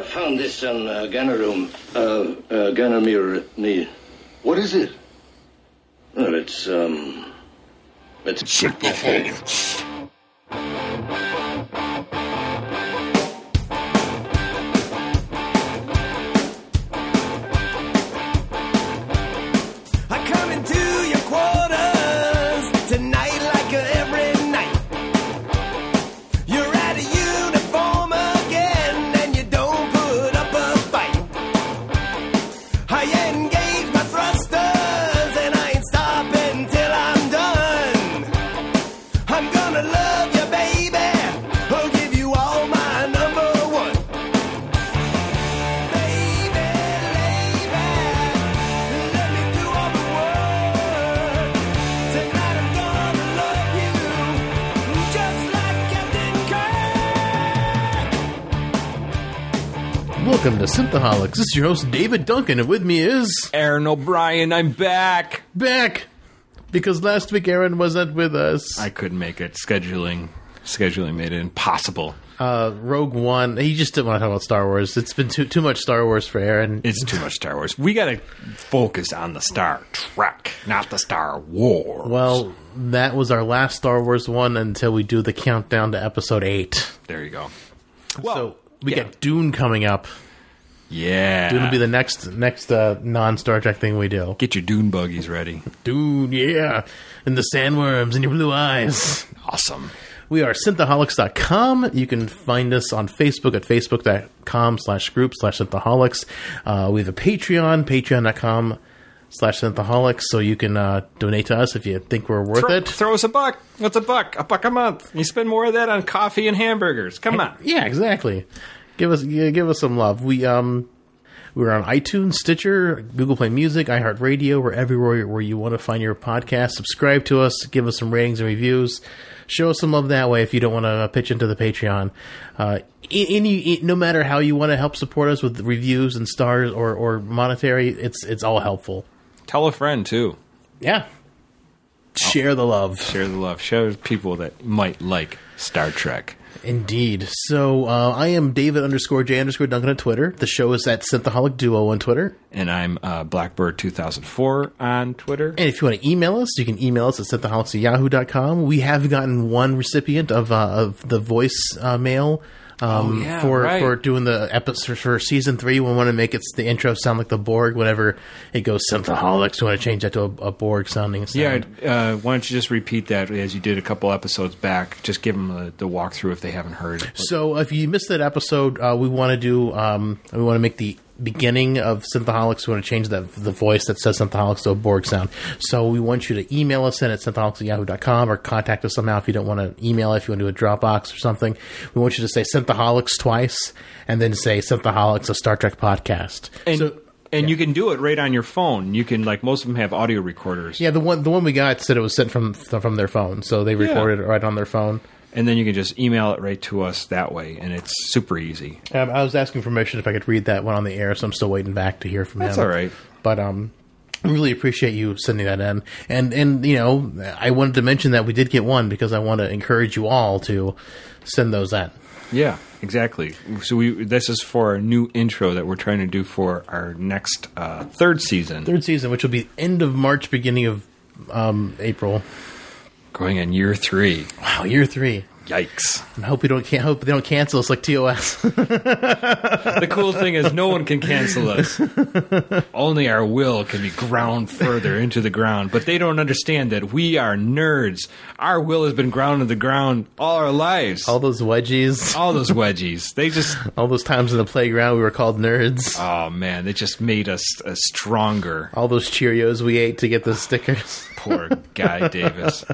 found this on Ganarum. Ganamir. What is it? Well, it's Simpaholics. I come into your quarters tonight like every night. You're out of uniform again and you don't put up a fight. I engage my thrusters and I ain't stopping till I'm done. I'm gonna love you, baby. I'll give you all my number one. Baby, let me do all the work. Tonight I'm gonna love you just like Captain Kirk. Welcome to Synthaholics. This is your host, David Duncan, and with me is... Aaron O'Brien, I'm back. Back! Because last week Aaron wasn't with us. I couldn't make it. Scheduling made it impossible. Rogue One, he just didn't want to talk about Star Wars. It's been too much Star Wars for Aaron. It's too much Star Wars. We got to focus on the Star Trek, not the Star Wars. Well, that was our last Star Wars one until we do the countdown to Episode 8. There you go. So we got Dune coming up. Yeah. Dune will be the next non-Star Trek thing we do. Get your Dune buggies ready. Dune, yeah. And the sandworms in your blue eyes. Awesome. We are synthaholics.com. You can find us on Facebook at facebook.com/group/synthaholics. We have a Patreon, patreon.com/synthaholics, so you can donate to us if you think we're worth it. Throw us a buck. What's a buck? $1 a month. You spend more of that on coffee and hamburgers. Come on. Yeah, exactly. Give us some love. We're on iTunes, Stitcher, Google Play Music, iHeartRadio. We're everywhere where you want to find your podcast. Subscribe to us. Give us some ratings and reviews. Show us some love that way if you don't want to pitch into the Patreon. No matter how you want to help support us with reviews and stars or monetary, it's all helpful. Tell a friend, too. Yeah. Share the love. Share the love. Show people that might like Star Trek. Indeed. So I am David_J_Duncan on Twitter. The show is at Synthaholic Duo on Twitter. And I'm Blackbird2004 on Twitter. And if you want to email us, you can email us at synthaholics@yahoo.com. We have gotten one recipient of the voice mail for doing the episode for season 3. We want to make the intro sound like the Borg. Whenever it goes Synthaholics, we want to change that to a Borg sounding sound. Yeah, why don't you just repeat that as you did a couple episodes back? Just give them the walkthrough if they haven't heard. So if you missed that episode, we want to do we want to make the beginning of Synthaholics. We want to change the voice that says Synthaholics to a Borg sound. So we want you to email us in at synthaholics@yahoo.com or contact us somehow if you don't want to email, if you want to do a Dropbox or something. We want you to say Synthaholics twice and then say Synthaholics, a Star Trek podcast. And you can do it right on your phone. You can, like, most of them have audio recorders. Yeah, the one we got said it was sent from their phone, so they recorded it right on their phone. And then you can just email it right to us that way, and it's super easy. I was asking permission if I could read that one on the air, so I'm still waiting back to hear from him. That's all right. But I really appreciate you sending that in. And you know, I wanted to mention that we did get one because I want to encourage you all to send those in. Yeah, exactly. So this is for a new intro that we're trying to do for our next third season. Third season, which will be end of March, beginning of April. Going on year 3. Wow, year 3. Yikes. I hope they don't cancel us like TOS. The cool thing is no one can cancel us. Only our will can be ground further into the ground. But they don't understand that we are nerds. Our will has been ground to the ground all our lives. All those wedgies. All those wedgies. They just... All those times in the playground we were called nerds. Oh, man. They just made us stronger. All those Cheerios we ate to get the stickers. Poor Guy Davis.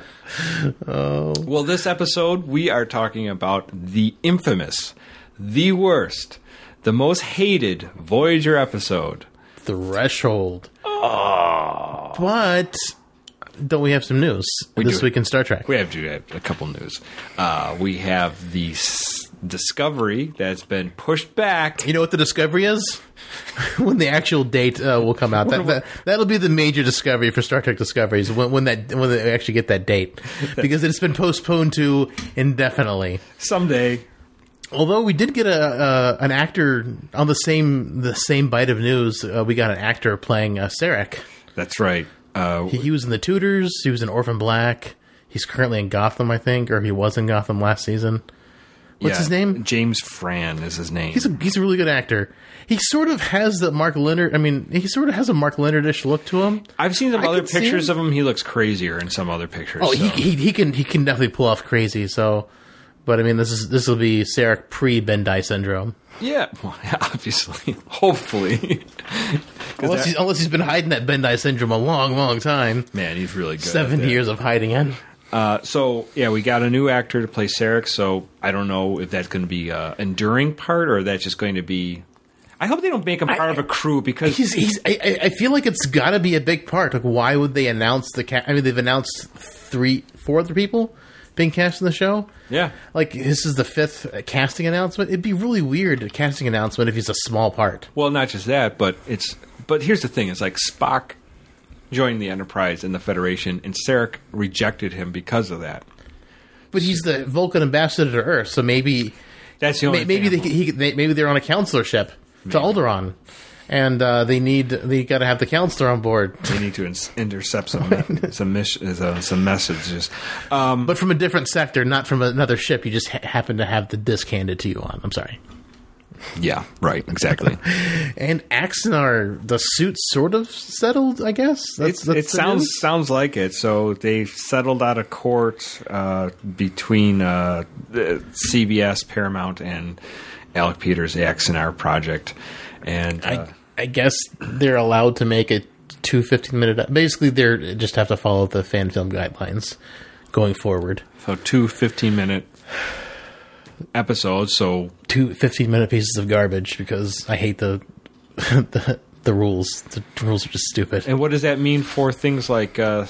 Oh. Well, this episode, we are talking about the infamous, the worst, the most hated Voyager episode. Threshold. Oh. But don't we have some news this week in Star Trek? We have a couple news. We have the Discovery that's been pushed back. You know what the Discovery is? When the actual date will come out. That'll be the major discovery for Star Trek Discoveries when they actually get that date. Because it's been postponed to indefinitely. Someday. Although we did get an actor on the same bite of news, we got an actor playing Sarek. That's right. He was in The Tudors. He was in Orphan Black. He's currently in Gotham, I think, or he was in Gotham last season. What's his name? James Fran is his name. He's a really good actor. He sort of has the Mark Leonard. I mean, he sort of has a Mark Leonard-ish look to him. I've seen some other pictures of him. He looks crazier in some other pictures. Oh, so. he can definitely pull off crazy. So, but I mean, this will be Sarek pre-Bendai syndrome. Yeah, well, obviously, hopefully. Unless he's been hiding that Bendai syndrome a long, long time. Man, he's really good. 7 years of hiding it. So, yeah, we got a new actor to play Sarek, so I don't know if that's going to be an enduring part or that's just going to be... I hope they don't make him part of a crew because... I feel like it's got to be a big part. Like, why would they announce the cast? I mean, they've announced 4 other people being cast in the show. Yeah. Like, this is the 5th casting announcement. It'd be really weird, a casting announcement, if he's a small part. Well, not just that, but here's the thing. It's like Spock joined the Enterprise and the Federation, and Sarek rejected him because of that. But he's the Vulcan ambassador to Earth, so maybe... That's the only maybe thing. maybe they're on a counselor ship to Alderaan, and they got to have the counselor on board. They need to intercept some messages. But from a different sector, not from another ship. You just happen to have the disc handed to you on. I'm sorry. Yeah, right, exactly. And Axanar, the suit's sort of settled, I guess. It sounds like it. So they settled out of court between CBS, Paramount, and Alec Peters' Axanar project. And I guess they're allowed to make it 2 15-minute. Basically, they just have to follow the fan film guidelines going forward. So 2 15-minute episodes. So 2 15-minute pieces of garbage because I hate the rules. The rules are just stupid. And what does that mean for things like Star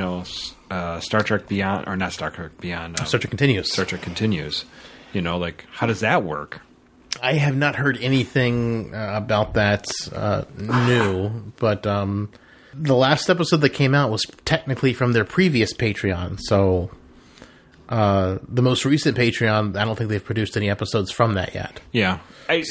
Trek Beyond, or not Star Trek Beyond? Star Trek Continues. Star Trek Continues. Like how does that work? I have not heard anything about that new, but the last episode that came out was technically from their previous Patreon. So the most recent Patreon, I don't think they've produced any episodes from that yet. Yeah. I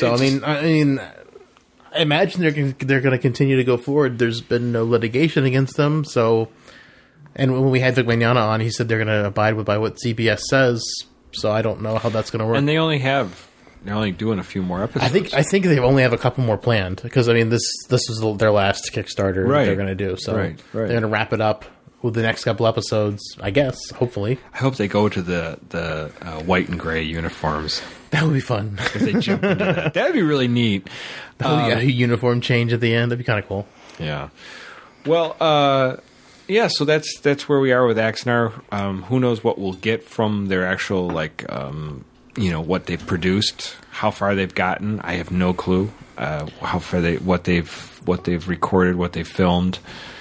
imagine they're going to continue to go forward. There's been no litigation against them. So, and when we had Vic Mignogna on, he said they're going to abide by what CBS says. So I don't know how that's going to work. And they're only doing a few more episodes. I think they only have a couple more planned because this is their last Kickstarter that they're going to do. So they're going to wrap it up with the next couple episodes, I guess. Hopefully, I hope they go to the white and gray uniforms. That would be fun if they jump into that. That'd be really neat. A uniform change at the end. That'd be kind of cool. Yeah. Well, yeah. So that's where we are with Axanar. Who knows what we'll get from their actual what they've produced, how far they've gotten. I have no clue. How far what they've recorded, what they've filmed.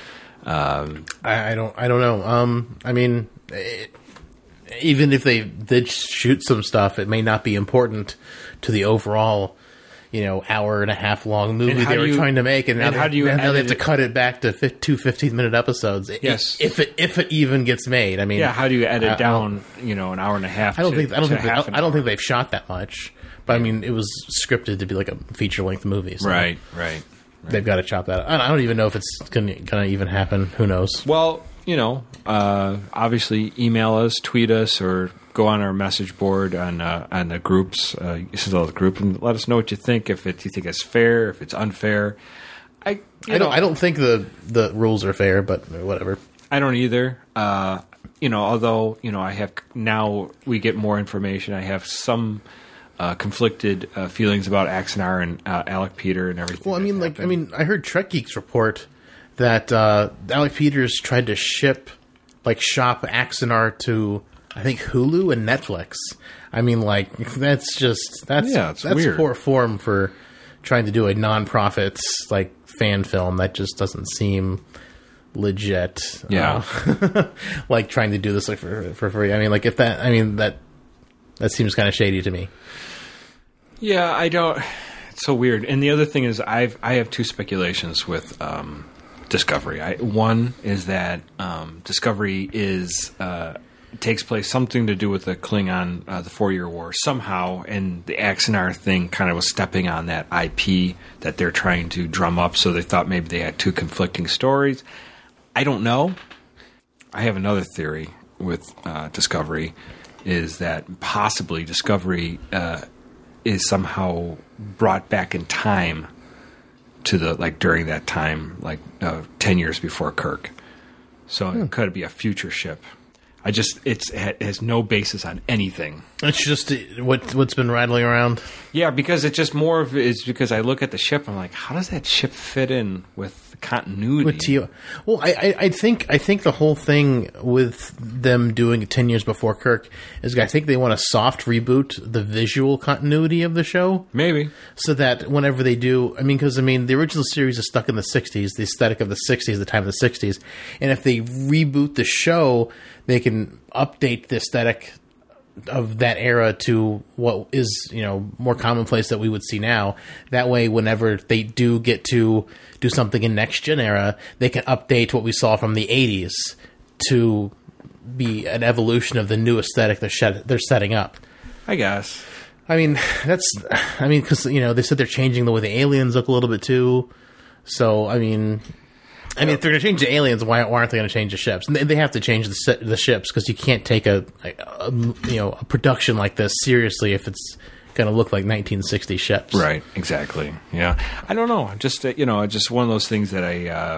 I don't know. I mean, even if they did shoot some stuff, it may not be important to the overall, hour and a half long movie they were trying to make, and now they have to cut it back to 2 15-minute episodes. Yes, if it even gets made. I mean, yeah. How do you edit down, an hour and a half? I don't think they've shot that much, but I mean, it was scripted to be like a feature length movie. So right. They've got to chop that out. I don't even know if it's gonna even happen. Who knows? Well, obviously email us, tweet us, or go on our message board on the groups, the group, and let us know what you think. If you think it's fair, if it's unfair. I don't think the rules are fair, but whatever. I don't either. Although I have now we get more information. I have some conflicted feelings about Axanar and Alec Peter and everything. Well, I heard Trek Geeks report that Alec Peters tried to shop Axanar to, I think, Hulu and Netflix. I mean, that's weird. Poor form for trying to do a non-profit fan film. That just doesn't seem legit. Yeah, trying to do this for free. I mean, that seems kind of shady to me. Yeah, I don't. It's so weird. And the other thing is, I have two speculations with Discovery. One is that Discovery is takes place something to do with the Klingon, the 4-Year War somehow, and the Axanar thing kind of was stepping on that IP that they're trying to drum up, so they thought maybe they had two conflicting stories. I don't know. I have another theory with Discovery, is that possibly Discovery is somehow brought back in time to during that time, 10 years before Kirk. So it could be a future ship. It has no basis on anything. It's just what's been rattling around. Yeah, because it's just more of is because I look at the ship, I'm like, how does that ship fit in with the continuity? With Tio, well, I think the whole thing with them doing it 10 years before Kirk is I think they want to soft reboot the visual continuity of the show. Maybe. So that whenever they do, because the original series is stuck in the 60s, the aesthetic of the 60s, the time of the 60s, and if they reboot the show, they can update the aesthetic of that era to what is, more commonplace that we would see now. That way, whenever they do get to do something in Next Gen era, they can update what we saw from the 80s to be an evolution of the new aesthetic they're setting up. I guess. Because, they said they're changing the way the aliens look a little bit too. So, if they're going to change the aliens, why aren't they going to change the ships? And they have to change the ships because you can't take a production like this seriously if it's going to look like 1960 ships. Right. Exactly. Yeah. I don't know. Just just one of those things that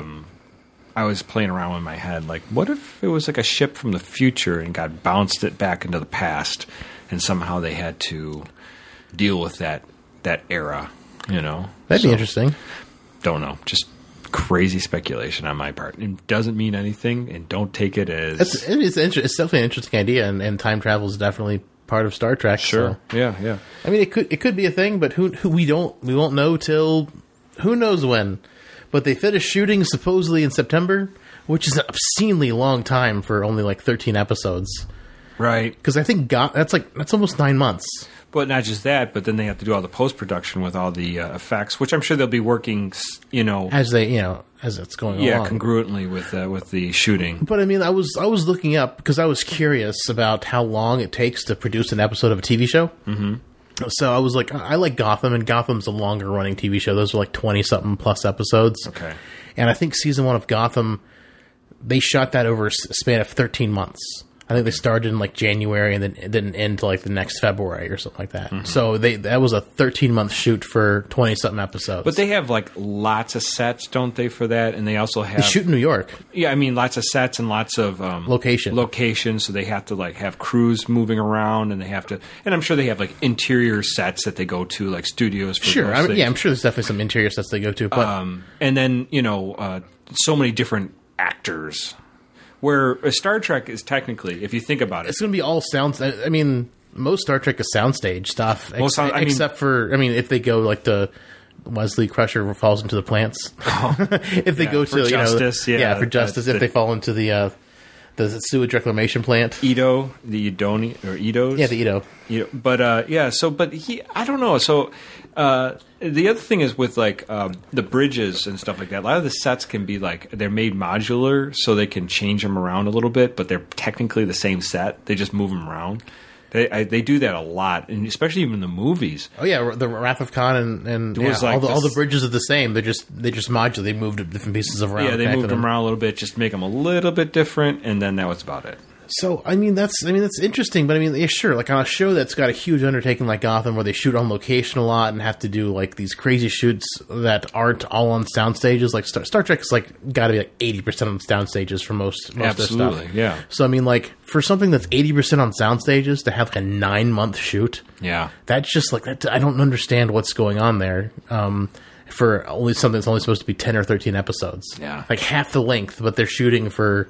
I was playing around in my head. Like, what if it was like a ship from the future and God bounced it back into the past, and somehow they had to deal with that era? That'd be interesting. Don't know. Just crazy speculation on my part. It doesn't mean anything, and don't take it as... It's definitely an interesting idea, and time travel is definitely part of Star Trek. Sure. So. Yeah. It could be a thing, but we won't know till who knows when. But they finished shooting supposedly in September, which is an obscenely long time for only 13 episodes. Right. Because I think that's almost 9 months. But not just that, but then they have to do all the post-production with all the effects, which I'm sure they'll be working, as it's going along. Yeah, congruently with the shooting. But I was looking up because I was curious about how long it takes to produce an episode of a TV show. Mm-hmm. So I was like, I like Gotham, and Gotham's a longer-running TV show. Those are 20-something plus episodes. Okay. And I think season 1 of Gotham, they shot that over a span of 13 months. I think they started in January and then it didn't end till the next February or something like that. Mm-hmm. So that was a 13-month shoot for 20-something episodes. But they have lots of sets, don't they, for that? And they also have... They shoot in New York. Yeah, lots of sets and lots of... Locations, so they have to have crews moving around, and they have to... And I'm sure they have interior sets that they go to, studios for... Sure, I'm sure there's definitely some interior sets they go to. But and then, so many different actors... Where Star Trek is technically, if you think about it... It's going to be all sound... most Star Trek is soundstage stuff. Except for... if they go to... Wesley Crusher falls into the plants. Oh, if they go to... Justice, for Justice. If they fall into the sewage reclamation plant. Edo, the Edoni... Or Edos? Yeah, the Edo. But, I don't know. So... the other thing is with the bridges and stuff like that. A lot of the sets can be they're made modular, so they can change them around a little bit, but they're technically the same set. They just move them around. They do that a lot, and especially even in the movies. Oh yeah, the Wrath of Khan and all the bridges are the same. They just modular. They moved different pieces around. Yeah, they moved them around a little bit, just to make them a little bit different, and then that was about it. So that's interesting, but yeah, sure. On a show that's got a huge undertaking like Gotham, where they shoot on location a lot and have to do these crazy shoots that aren't all on sound stages. Star Trek is got to be 80% on sound stages for most of their stuff. Absolutely, yeah. So for something that's 80% on sound stages to have a 9-month shoot, yeah, that's just that. I don't understand what's going on there. For only something that's only supposed to be 10 or 13 episodes, yeah, half the length, but they're shooting for,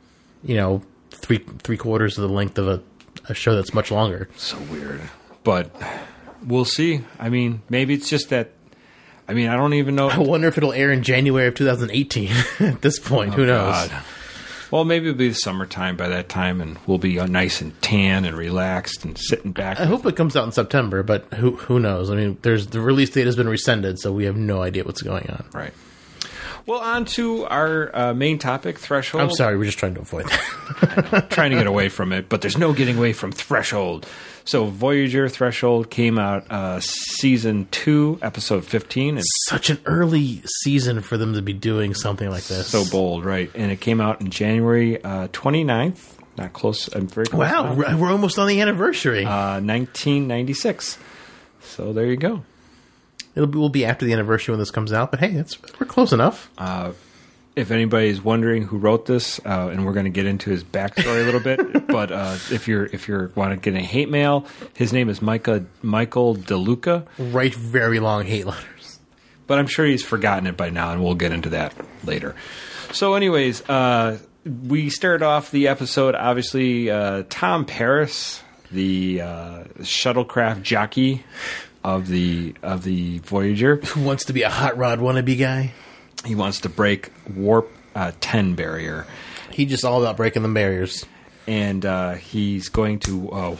three quarters of the length of a show that's much longer. So weird. But we'll see. Maybe it's just that... I don't even know... I wonder if it'll air in January of 2018 at this point. Who knows? God. Well, maybe it'll be the summertime by that time, and we'll be nice and tan and relaxed and sitting back. I hope it comes out in September, but who knows? The release date has been rescinded, so we have no idea what's going on. Right. Well, on to our main topic, Threshold. I'm sorry, we're just trying to avoid that. Trying to get away from it, but there's no getting away from Threshold. So Voyager Threshold came out season 2, episode 15. And Such an early season for them to be doing something like this. so bold, right? And it came out in January 29th. Not close. I'm very close. Wow, we're almost on the anniversary. 1996. So there you go. Will be after the anniversary when this comes out, but hey, we're close enough. If anybody's wondering who wrote this, and we're going to get into his backstory a little bit, but if you're want to get a hate mail, his name is Michael DeLuca. Write very long hate letters. But I'm sure he's forgotten it by now, and we'll get into that later. So anyways, we started off the episode, obviously, Tom Paris, the shuttlecraft jockey of the Voyager. Who wants to be a hot rod wannabe guy? He wants to break warp 10 barrier. He just all about breaking the barriers. And he's going to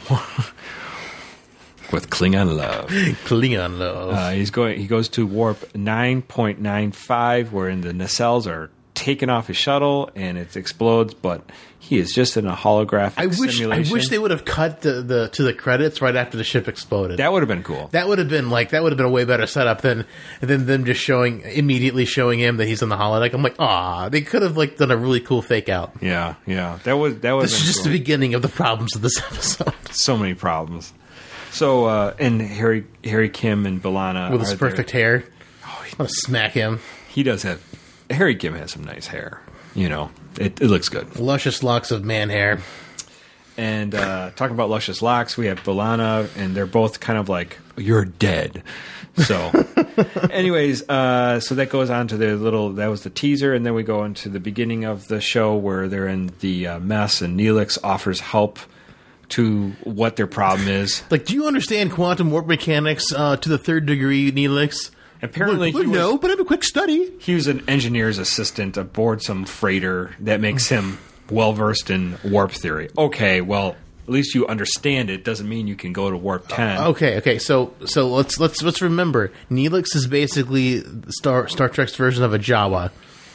with Klingon love. Klingon love. He goes to warp 9.95, wherein the nacelles are taken off his shuttle and it explodes, but he is just in a holographic simulation. I wish they would have cut to the credits right after the ship exploded. That would have been cool. That would have been a way better setup than them just immediately showing him that he's in the holodeck. I'm like, they could have done a really cool fake out. Yeah. That was. This is just the beginning of the problems of this episode. So many problems. So and Harry Kim and B'Elanna with his perfect hair. Oh, I want to smack him. He does have. Harry Kim has some nice hair. You know, it looks good. Luscious locks of man hair. And talking about luscious locks, we have B'Elanna, and they're both kind of like, you're dead. So, anyways, so that goes on to their that was the teaser, and then we go into the beginning of the show where they're in the mess, and Neelix offers help to what their problem is. Like, do you understand quantum warp mechanics to the third degree, Neelix? Apparently, no, but I have a quick study. He was an engineer's assistant aboard some freighter that makes him well-versed in warp theory. Okay, well, at least you understand it. Doesn't mean you can go to warp 10. Okay. So let's remember, Neelix is basically Star Trek's version of a Jawa.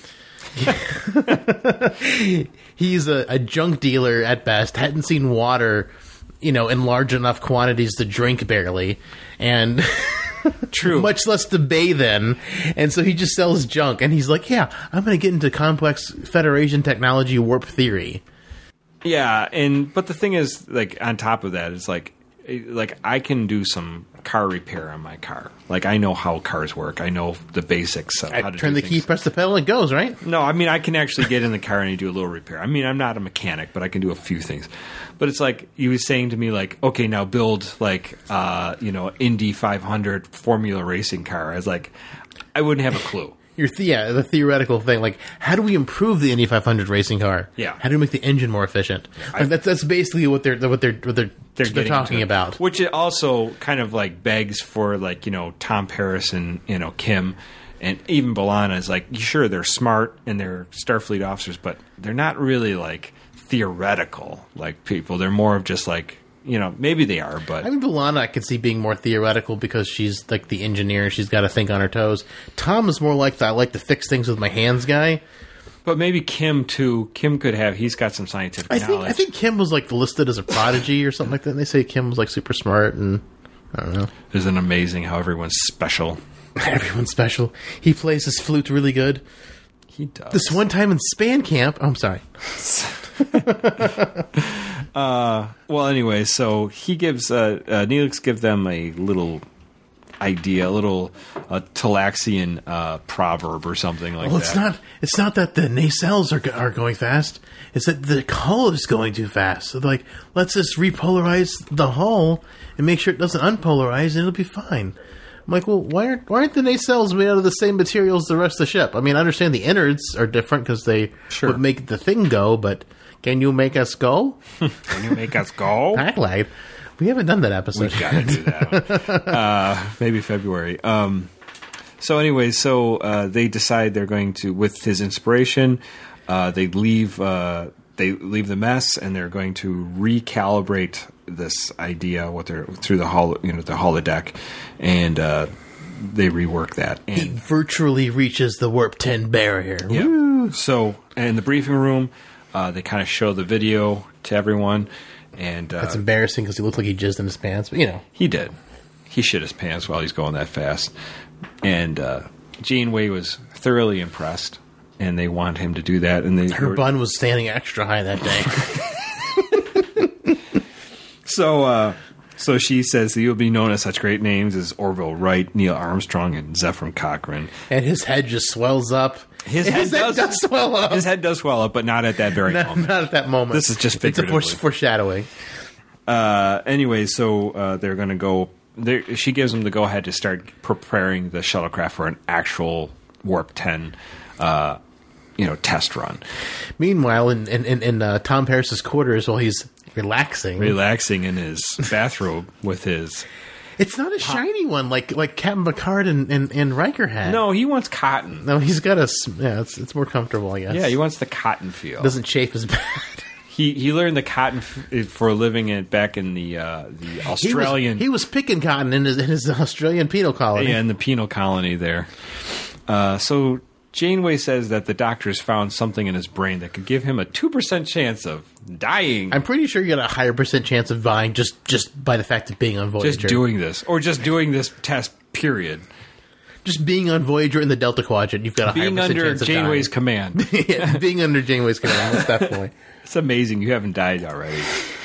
He's a junk dealer at best. Hadn't seen water, in large enough quantities to drink barely, and. True. Much less to bathe in. And so he just sells junk. And he's like, yeah, I'm going to get into complex Federation technology warp theory. Yeah, but the thing is, on top of that, it's like I can do some car repair on my car. I know how cars work. I know the basics of how to turn the key, press the pedal, and it goes, right? No, I mean, I can actually get in the car and do a little repair. I mean, I'm not a mechanic, but I can do a few things. But it's like he was saying to me, okay, now build Indy 500 Formula racing car. I was like, I wouldn't have a clue. The theoretical thing, how do we improve the Indy 500 racing car? Yeah, how do we make the engine more efficient? That's basically what they're talking about. Which it also kind of begs for Tom Paris and Kim and even B'Elanna is sure they're smart and they're Starfleet officers, but they're not really theoretical people. They're more of just maybe they are, but I mean, B'Elanna I can see being more theoretical because she's the engineer. She's got to think on her toes. Tom is more I like to fix things with my hands guy. But maybe Kim too. Kim could have. He's got some scientific knowledge. I think Kim was listed as a prodigy or something like that. And they say Kim was super smart, and I don't know. Isn't it amazing how everyone's special? Everyone's special. He plays his flute really good. He does. This one time in Span Camp. I'm sorry. Well, anyway, so he gives Neelix give them a little idea, a little Talaxian proverb or something like that. It's not that the nacelles are going fast. It's that the hull is going too fast. So let's just repolarize the hull and make sure it doesn't unpolarize, and it'll be fine. I'm like, well, why aren't the nacelles made out of the same materials as the rest of the ship? I mean, I understand the innards are different because they would make the thing go, but can you make us go? Can you make us go? Backlight. We haven't done that episode. We've got to do that. Maybe February. So anyway, they decide they're going to, with his inspiration, they leave the mess and they're going to recalibrate this idea through the holodeck, and they rework that. He And virtually reaches the warp 10 barrier. yeah. Woo. So in the briefing room, they kind of show the video to everyone, and That's embarrassing because he looked like he jizzed in his pants, but he did. He shit his pants while he's going that fast. And Janeway was thoroughly impressed, and they want him to do that. And her bun was standing extra high that day. So she says that you'll be known as such great names as Orville Wright, Neil Armstrong, and Zefram Cochrane. And his head just swells up. His head does swell up. His head does swell up, but not at that very moment. Not at that moment. This is just It's a figuratively. foreshadowing. Anyway, so they're going to go. She gives them the go ahead to start preparing the shuttlecraft for an actual Warp 10, test run. Meanwhile, in Tom Paris's quarters, while he's relaxing In his bathrobe with his. it's not a shiny one like Captain Picard and Riker had. No, he wants cotton. No, he's got it's more comfortable, I guess. Yeah, he wants the cotton feel. Doesn't chafe as bad. He learned the cotton for a living back in the Australian. He was picking cotton in his Australian penal colony. Yeah, in the penal colony there. So Janeway says that the doctors found something in his brain that could give him a 2% chance of dying. I'm pretty sure you got a higher percent chance of dying just by the fact of being on Voyager. Just doing this, or just doing this test. Period. Just being on Voyager in the Delta Quadrant, you've got a Being higher percent under chance of Janeway's dying. command. Yeah, being under Janeway's command, most definitely. It's amazing you haven't died already.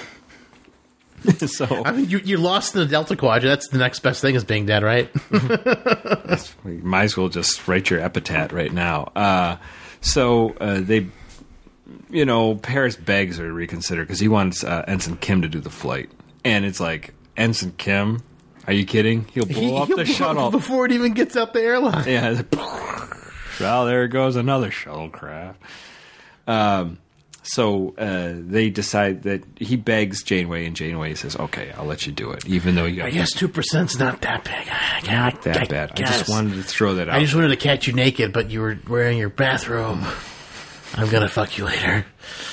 So I mean, you're lost in the Delta Quadrant. That's the next best thing is being dead, right? you might as well just write your epitaph right now. So they, Paris begs her to reconsider because he wants Ensign Kim to do the flight, and it's like, Ensign Kim, are you kidding? He'll blow up the shuttle before it even gets out the airline. Yeah. Well, there goes another shuttlecraft. So they decide that he begs Janeway, and Janeway says, "Okay, I'll let you do it, even though you got I guess 2%'s not that big. not that bad. I just wanted to throw that out." I just wanted to catch you naked, but you were wearing your bathrobe. I'm gonna fuck you later.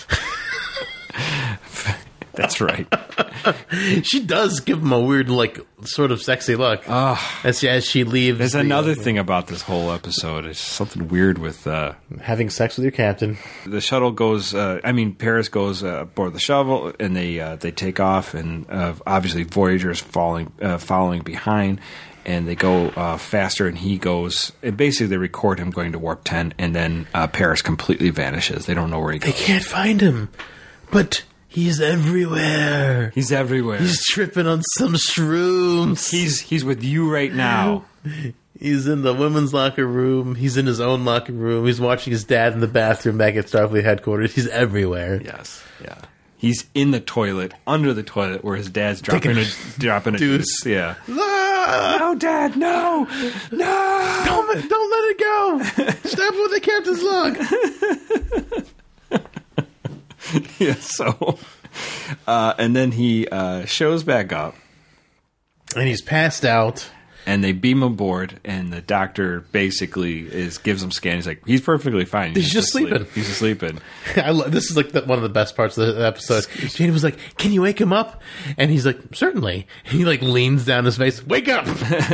That's right. She does give him a weird, sort of sexy look. As she leaves. There's another thing about this whole episode. It's something weird with having sex with your captain. the shuttle goes. Paris goes aboard the shuttle, and they take off, and obviously Voyager's following behind, and they go faster, and he goes. And basically, they record him going to Warp 10, and then Paris completely vanishes. They don't know where he They goes. can't find him, but he's everywhere. He's everywhere. He's tripping on some shrooms. He's with you right now. He's in the women's locker room. He's in his own locker room. He's watching his dad in the bathroom back at Starfleet headquarters. He's everywhere. Yes, yeah. He's in the toilet, under the toilet, where his dad's dropping a Deuce. Yeah. Ah! No, Dad, no, no. Don't let it go. Stop with the captain's log. Yeah. So, and then he shows back up, And he's passed out. and they beam aboard, and the doctor basically gives him a scan. He's like, he's perfectly fine. He's just asleep. sleeping. He's just sleeping. This is one of the best parts of the episode. Jane was like, "Can you wake him up?" And he's like, "Certainly." He leans down his face, "Wake up!"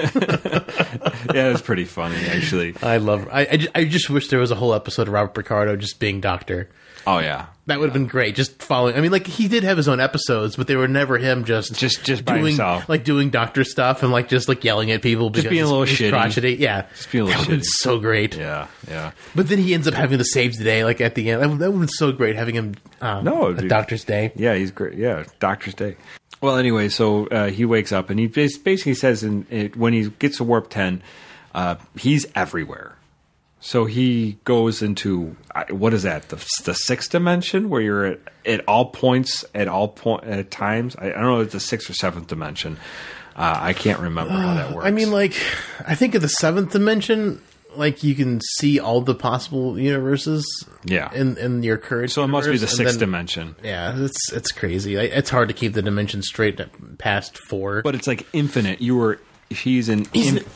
Yeah, it's pretty funny actually. I love. I just wish there was a whole episode of Robert Picardo just being Doctor. Oh yeah. That would have been great. Just following. I mean, he did have his own episodes, but they were never him just by doing, himself. doing Doctor stuff and just yelling at people because being a little he's shitty. crotchety. Yeah, Just being a little that would have been shitty. so great. Yeah, yeah. But then he ends up having to save the day, at the end. That would have been so great having him. No, a dude. Doctor's Day. Yeah, he's great. Yeah, Doctor's Day. Well, anyway, so he wakes up and he basically says when he gets to Warp 10, he's everywhere. So he goes into, what is that, the sixth dimension where you're at all points, at times? I don't know if it's the sixth or seventh dimension. I can't remember how that works. I mean, I think of the seventh dimension, you can see all the possible universes. Yeah. In your current. So it must be the universe, and sixth then- dimension. Yeah, it's crazy. It's hard to keep the dimension straight past 4. But it's infinite. He's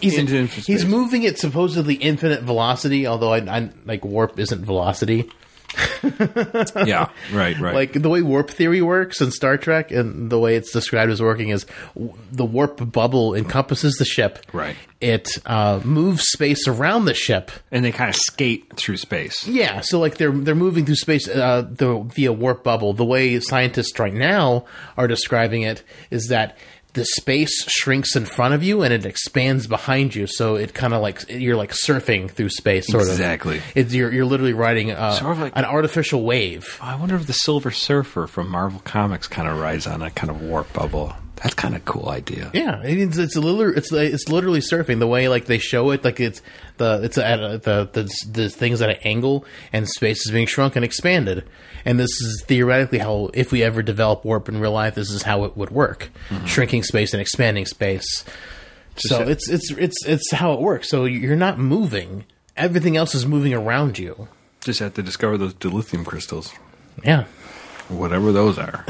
He's moving at supposedly infinite velocity, although I warp isn't velocity. Yeah, right. Like the way warp theory works in Star Trek, and the way it's described as working is the warp bubble encompasses the ship. Right. It moves space around the ship. And they kind of skate through space. Yeah, so like they're moving through space via warp bubble. The way scientists right now are describing it is that the space shrinks in front of you and it expands behind you, so it kind of like you're like surfing through space, sort of. Exactly. You're literally riding Sort of like- an artificial wave. I wonder if the Silver Surfer from Marvel Comics kind of rides on that kind of warp bubble. That's kind of a cool idea. Yeah, it's literally surfing. The way like they show it, like it's at the things at an angle, and space is being shrunk and expanded. And this is theoretically how, if we ever develop warp in real life, this is how it would work: shrinking space and expanding space. So it's how it works. So you're not moving; everything else is moving around you. Just have to discover those dilithium crystals, Yeah. whatever those are.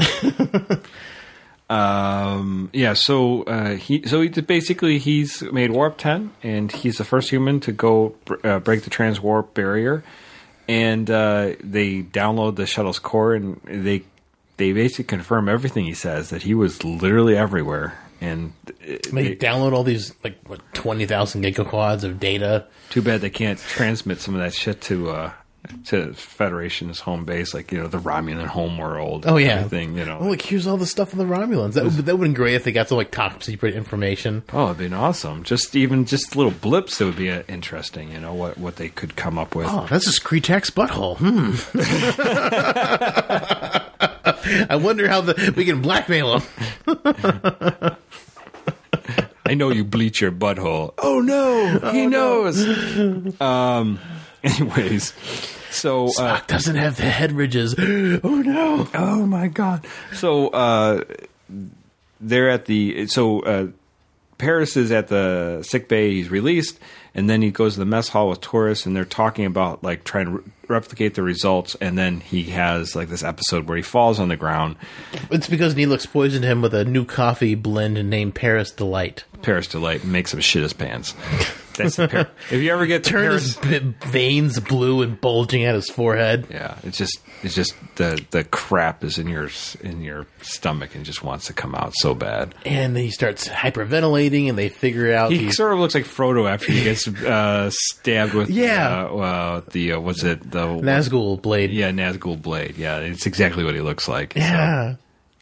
He's made Warp 10, and he's the first human to go break the transwarp barrier. And they download the shuttle's core, and they basically confirm everything he says, that he was literally everywhere. And They download all these 20,000 gigaquads of data. too bad they can't transmit some of that shit to Federation's home base, like, the Romulan homeworld. Oh yeah, everything. Oh, look, here's all the stuff on the Romulans. That would have been great if they got some top secret information. Oh, it'd been awesome. Just little blips that would be interesting. What they could come up with. Oh, that's just Kretek's butthole. I wonder how we can blackmail him. I know you bleach your butthole. Oh no, he knows. Anyways, so Spock doesn't have the head ridges. Oh no! Oh my god! So they're at Paris is at the sick bay. He's released, and then he goes to the mess hall with Taurus, and they're talking about trying to replicate the results. And then he has this episode where he falls on the ground. It's because Neelix poisoned him with a new coffee blend named Paris Delight. Paris Delight makes him shit his pants. That's if you ever get to Turn Paris, his veins blue and bulging at his forehead. yeah, it's just the crap is in your stomach and just wants to come out so bad. And then he starts hyperventilating, and they figure out He sort of looks like Frodo after he gets stabbed with the Nazgul blade. Yeah, Nazgul blade. Yeah, it's exactly what he looks like. Yeah.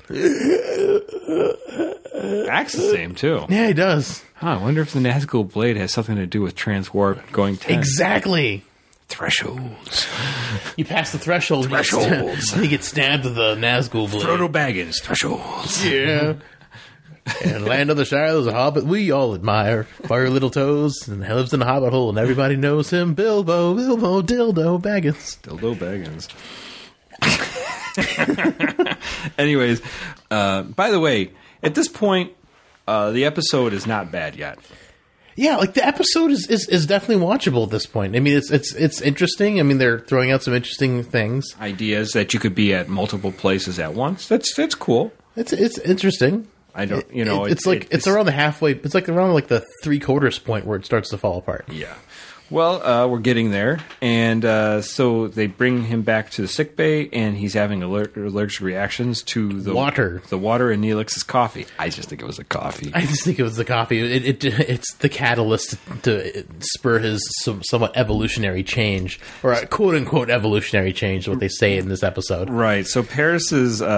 Acts the same too. Yeah, he does. Huh, I wonder if the Nazgul blade has something to do with transwarp going 10. Exactly. Thresholds. You pass the threshold. Thresholds. And you get stabbed with the Nazgul blade. Frodo Baggins. Thresholds. Yeah. And land of the Shire, there's a hobbit we all admire. Fire little toes, and he lives in a hobbit hole, and everybody knows him. Bilbo, Dildo Baggins. Dildo Baggins. Anyways, by the way, at this point, the episode is not bad yet. Yeah, the episode is definitely watchable at this point. I mean, it's interesting. I mean, they're throwing out some interesting things. Ideas that you could be at multiple places at once. That's cool. It's interesting. I don't, it's around the halfway. It's around the 3/4 point where it starts to fall apart. Yeah. Well, we're getting there, and so they bring him back to the sick bay, and he's having allergic reactions to the water in Neelix's coffee. I just think it was the coffee. I just think it was the coffee. It's the catalyst to spur his somewhat evolutionary change, or a quote unquote evolutionary change, what they say in this episode. Right. So Paris's his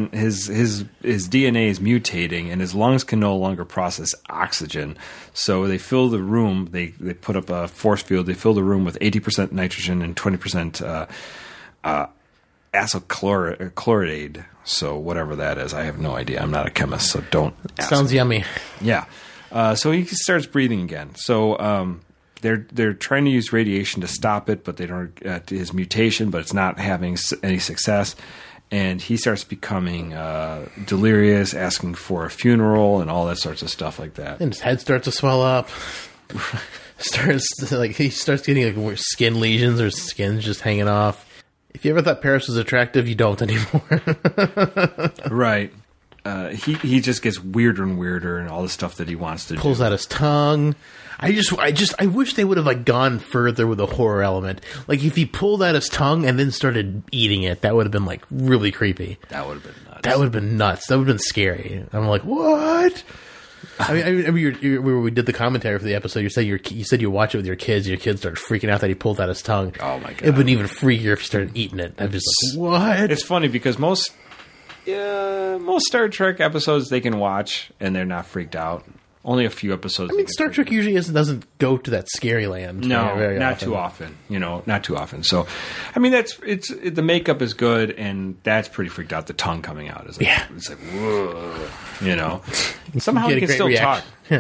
DNA is mutating, and his lungs can no longer process oxygen. So they fill the room. They put up a force field. They fill the room with 80% nitrogen and 20% acyl chloridade. So whatever that is, I have no idea. I'm not a chemist, so don't ask Sounds me. yummy. Yeah. So he starts breathing again. So they're trying to use radiation to stop it, but they don't his mutation, but it's not having any success. And he starts becoming delirious, asking for a funeral and all that sorts of stuff like that. And his head starts to swell up. He starts getting skin lesions, or skin's just hanging off. If you ever thought Paris was attractive, you don't anymore. Right. He just gets weirder and weirder, and all the stuff that he wants to Pulls do. out his tongue. I wish they would have like gone further with the horror element. Like if he pulled out his tongue and then started eating it, that would have been like really creepy. That would have been nuts. That would have been nuts. That would have been scary. I'm like, what? I mean, we did the commentary for the episode. You said you watch it with your kids. Your kids started freaking out that he pulled out his tongue. Oh my god! It would been even freakier if he started eating it. I'm just like, what? It's funny because most Star Trek episodes they can watch and they're not freaked out. Only a few episodes. I mean, Star Trek usually doesn't go to that scary land. No, very not often. too often. Not too often. So, I mean, the makeup is good, and that's pretty freaked out. The tongue coming out is like, Yeah. it's like whoa, Somehow Get he a can great still reaction. talk.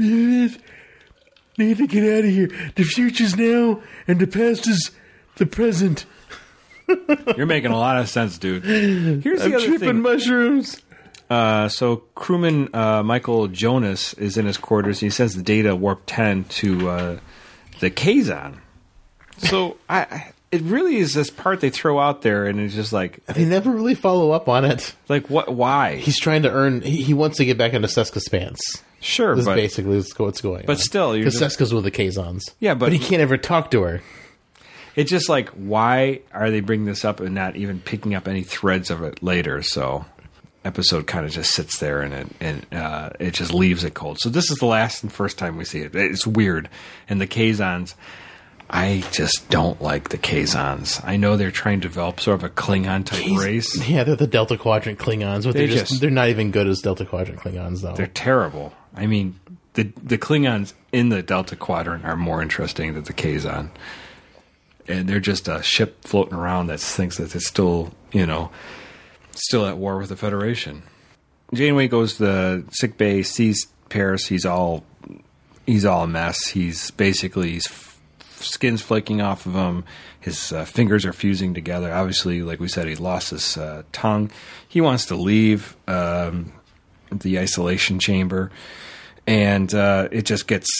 Need to get out of here. The future's now, and the past is the present. You're making a lot of sense, dude. Here's I'm the other tripping thing. mushrooms. So crewman Michael Jonas is in his quarters. He sends the data warp 10 to the Kazon. So it really is this part they throw out there, and it's just like They never really follow up on it. what? Why? He's trying to earn. He wants to get back into Seska's pants. Sure, This but basically is what's going on. but still, you're because just, Seska's with the Kazons. Yeah, but- he can't ever talk to her. it's just like why are they bringing this up and not even picking up any threads of it later? So episode kind of just sits there and it just leaves it cold. So this is the last and first time we see it. It's weird, and the Kazons. I just don't like the Kazons. I know they're trying to develop sort of a Klingon type race. Yeah, they're the Delta Quadrant Klingons, but they're not even good as Delta Quadrant Klingons, though. They're terrible. I mean, the Klingons in the Delta Quadrant are more interesting than the Kazon. And they're just a ship floating around that thinks that it's still, still at war with the Federation. Janeway goes to the sick bay, sees Paris. He's all a mess. He's skin's flaking off of him. His fingers are fusing together. Obviously, like we said, he lost his tongue. He wants to leave the isolation chamber, and it just gets.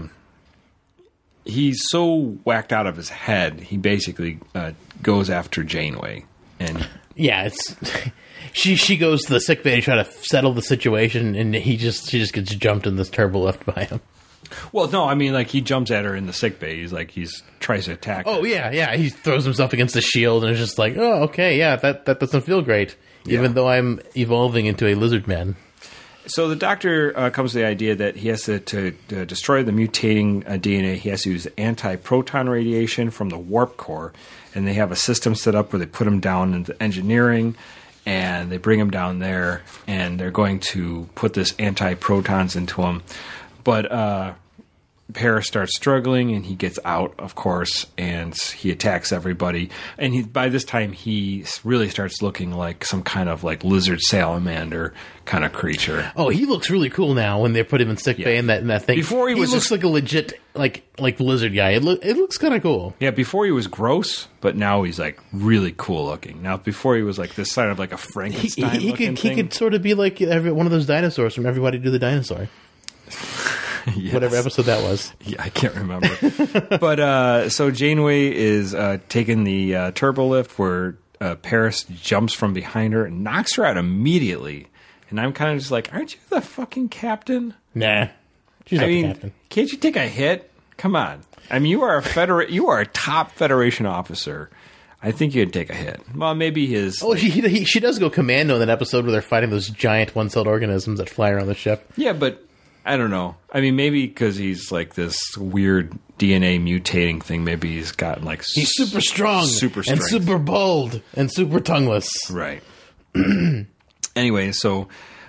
He's so whacked out of his head. He basically goes after Janeway, and Yeah, it's she goes to the sick bay to try to settle the situation, and she just gets jumped in this turbo lift by him. well, no, I mean, like he jumps at her in the sick bay. He's tries to attack. Oh yeah, he throws himself against the shield, and it's just like, oh okay, yeah, that doesn't feel great, even though I'm evolving into a lizard man. So the doctor comes to the idea that he has to destroy the mutating DNA. He has to use anti-proton radiation from the warp core, and they have a system set up where they put him down into engineering, and they bring him down there, and they're going to put this anti-protons into him. But Paris starts struggling, and he gets out, of course, and he attacks everybody. And by this time, he really starts looking like some kind of like lizard salamander kind of creature. Oh, he looks really cool now when they put him in sick bay in that thing. Before he was looks just- like a legit like lizard guy. It looks kind of cool. Yeah, before he was gross, but now he's like really cool looking. Now, before he was like this kind of like a Frankenstein He looking thing. could sort of be like one of those dinosaurs from Everybody Do the Dinosaur. Yes. Whatever episode that was. Yeah, I can't remember. But so Janeway is taking the turbo lift where Paris jumps from behind her and knocks her out immediately. And I'm kind of just like, aren't you the fucking captain? Nah, she's not the captain. Can't you take a hit? Come on. I mean, you are a top Federation officer. I think you can take a hit. Well, maybe his. Oh, she does go commando in that episode where they're fighting those giant one-celled organisms that fly around the ship. Yeah, but I don't know. I mean, maybe because he's like this weird DNA mutating thing. Maybe he's gotten like He's super strong, super and strength. super bold, and super tongueless. Right. Anyway, so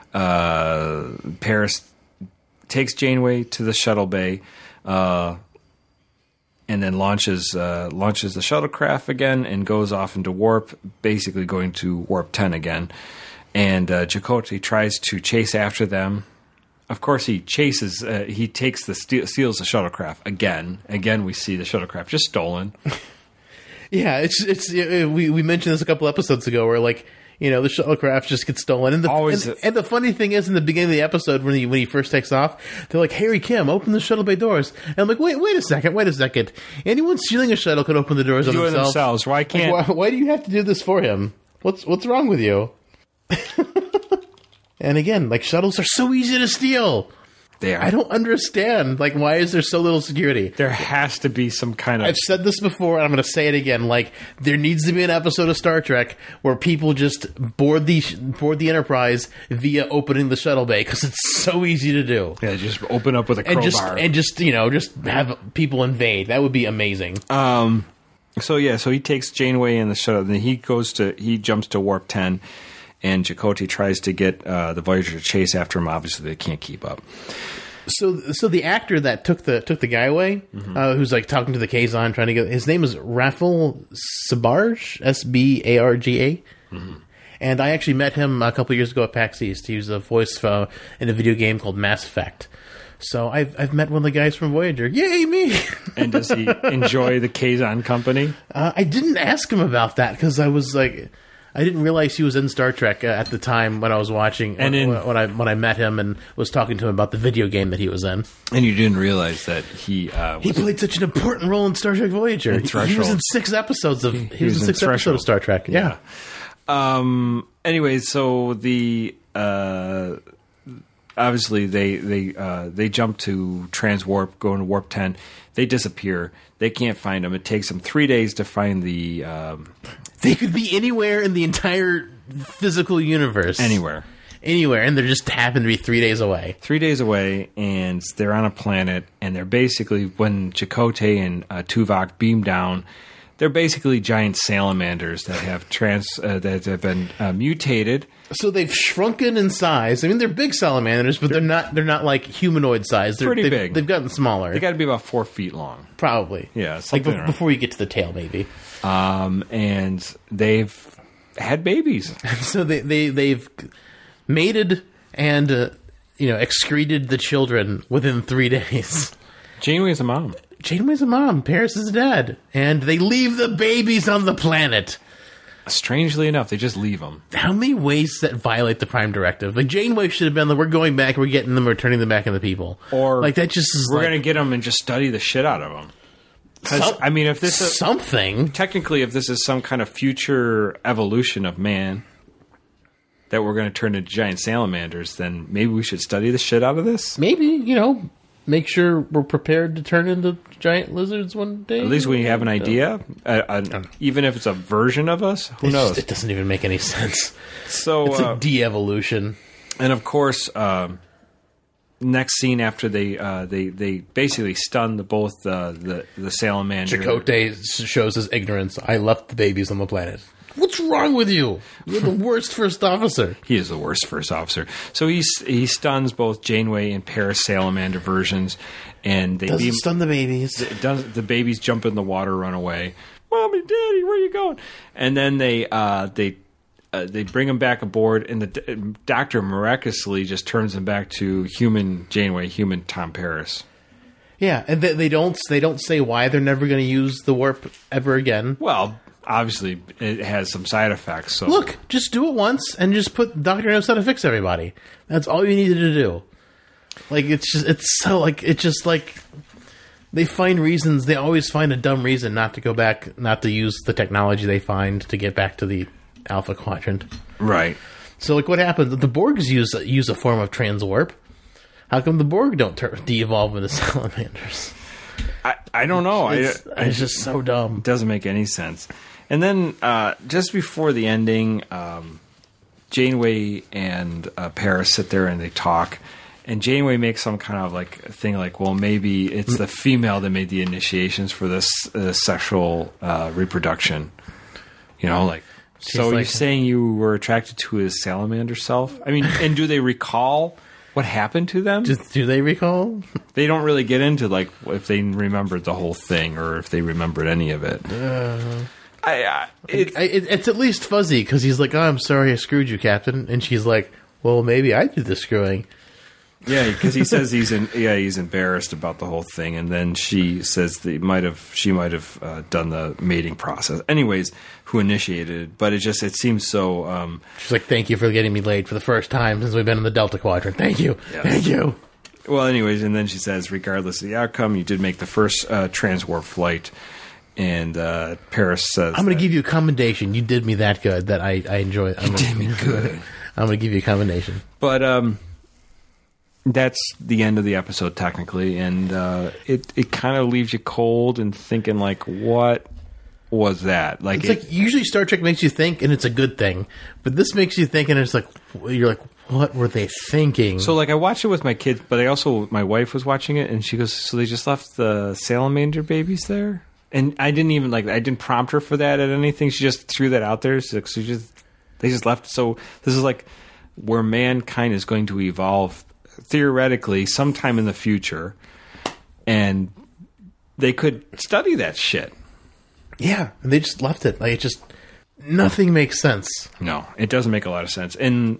Paris takes Janeway to the shuttle bay, and then launches the shuttlecraft again and goes off into warp, basically going to warp 10 again. And Chakotay tries to chase after them. Of course, he chases. He takes steals the shuttlecraft again. Again, we see the shuttlecraft just stolen. Yeah, we mentioned this a couple episodes ago, where like the shuttlecraft just gets stolen. And the funny thing is, in the beginning of the episode, when he first takes off, they're like, "Harry Kim, open the shuttle bay doors." And I'm like, "Wait a second! Anyone stealing a shuttle could open the doors Do it themselves. themselves. Why can't? Like, why do you have to do this for him? What's wrong with you?" And again, like shuttles are so easy to steal. They are. I don't understand. Like, why is there so little security? There has to be some kind of... I've said this before, and I'm going to say it again. Like, there needs to be an episode of Star Trek where people just board the Enterprise via opening the shuttle bay, because it's so easy to do. Yeah, just open up with a crowbar. And just have people invade. That would be amazing. So he takes Janeway in the shuttle, and he jumps to warp 10, and Chakotay tries to get the Voyager to chase after him. Obviously, they can't keep up. So the actor that took the guy away, who's like talking to the Kazon, trying to get his name is Rafal Sbarge, Sbarga, and I actually met him a couple years ago at PAX East. He was a voice in a video game called Mass Effect. So I've met one of the guys from Voyager. Yay, me! And does he enjoy the Kazon company? I didn't ask him about that because I was like, I didn't realize he was in Star Trek at the time when I was watching. And when I met him and was talking to him about the video game that he was in. And you didn't realize that he played such an important role in Star Trek Voyager. He was in 6 episodes of of Star Trek. Yeah. Anyway, so the obviously they jump to transwarp, go into warp 10. They disappear. They can't find them. It takes them 3 days to find the. They could be anywhere in the entire physical universe. Anywhere, and they just happen to be 3 days away. 3 days away, and they're on a planet. And they're basically, when Chakotay and Tuvok beam down, they're basically giant salamanders that have that have been mutated. So they've shrunken in size. I mean, they're big salamanders, but they're not like humanoid size. They're pretty big. They've gotten smaller. They got to be about 4 feet long, probably. Yeah, like before you get to the tail, maybe. And they've had babies. So they've mated and excreted the children within 3 days. Janeway's a mom. Janeway's a mom. Paris is a dad. And they leave the babies on the planet. Strangely enough, they just leave them. How many ways that violate the Prime Directive? Like, Janeway should have been like, we're going back, we're getting them, we're turning them back into people. Or like, that just is we're going to get them and just study the shit out of them. Because, I mean, if this is something... Technically, if this is some kind of future evolution of man that we're going to turn into giant salamanders, then maybe we should study the shit out of this? Maybe, make sure we're prepared to turn into giant lizards one day. At least we have an idea. Even if it's a version of us, who knows? It doesn't even make any sense. So it's a de-evolution. And of course, next scene after they basically stun both the salamander. Chakotay shows his ignorance. I left the babies on the planet. What's wrong with you? You're the worst first officer. He is the worst first officer. So he stuns both Janeway and Paris salamander versions, and they doesn't stun the babies. The babies jump in the water, run away. Mommy, Daddy, where are you going? And then they bring him back aboard, and the doctor miraculously just turns them back to human Janeway, human Tom Paris. Yeah, and they don't say why they're never going to use the warp ever again. Well, obviously, it has some side effects. So look, just do it once and just put Dr. Knows how to fix everybody. That's all you needed to do. Like, they find reasons. They always find a dumb reason not to go back, not to use the technology they find to get back to the Alpha Quadrant. Right. So, like, what happens? The Borgs use a form of transwarp. How come the Borg don't de-evolve into salamanders? I don't know. It's just so dumb. It doesn't make any sense. And then just before the ending, Janeway and Paris sit there and they talk. And Janeway makes some kind of like thing like, well, maybe it's the female that made the initiations for this sexual reproduction. So you're saying you were attracted to his salamander self? I mean, and do they recall what happened to them? Do they recall? They don't really get into like if they remembered the whole thing or if they remembered any of it. It's at least fuzzy because he's like, "Oh, I'm sorry, I screwed you, Captain," and she's like, "Well, maybe I did the screwing." Yeah, because he says he's embarrassed about the whole thing, and then she says that she might have done the mating process. Anyways, who initiated it? But it seems so. She's like, "Thank you for getting me laid for the first time since we've been in the Delta Quadrant. Thank you, Thank you." Well, anyways, and then she says, regardless of the outcome, you did make the first transwarp flight. And Paris says, "I'm going to give you a commendation. You did me that good that I enjoy it. You did me good. I'm going to give you a commendation." But that's the end of the episode technically, and it kind of leaves you cold and thinking like, what was that? Like, It's like usually Star Trek makes you think, and it's a good thing. But this makes you think, and it's like you're like, what were they thinking? so like I watched it with my kids, but my wife was watching it, and she goes, "So they just left the salamander babies there?" And I didn't prompt her for that at anything. She just threw that out there. They just left. So this is like where mankind is going to evolve theoretically sometime in the future, and they could study that shit. Yeah, and they just left it. Like, it just nothing makes sense. No, it doesn't make a lot of sense. And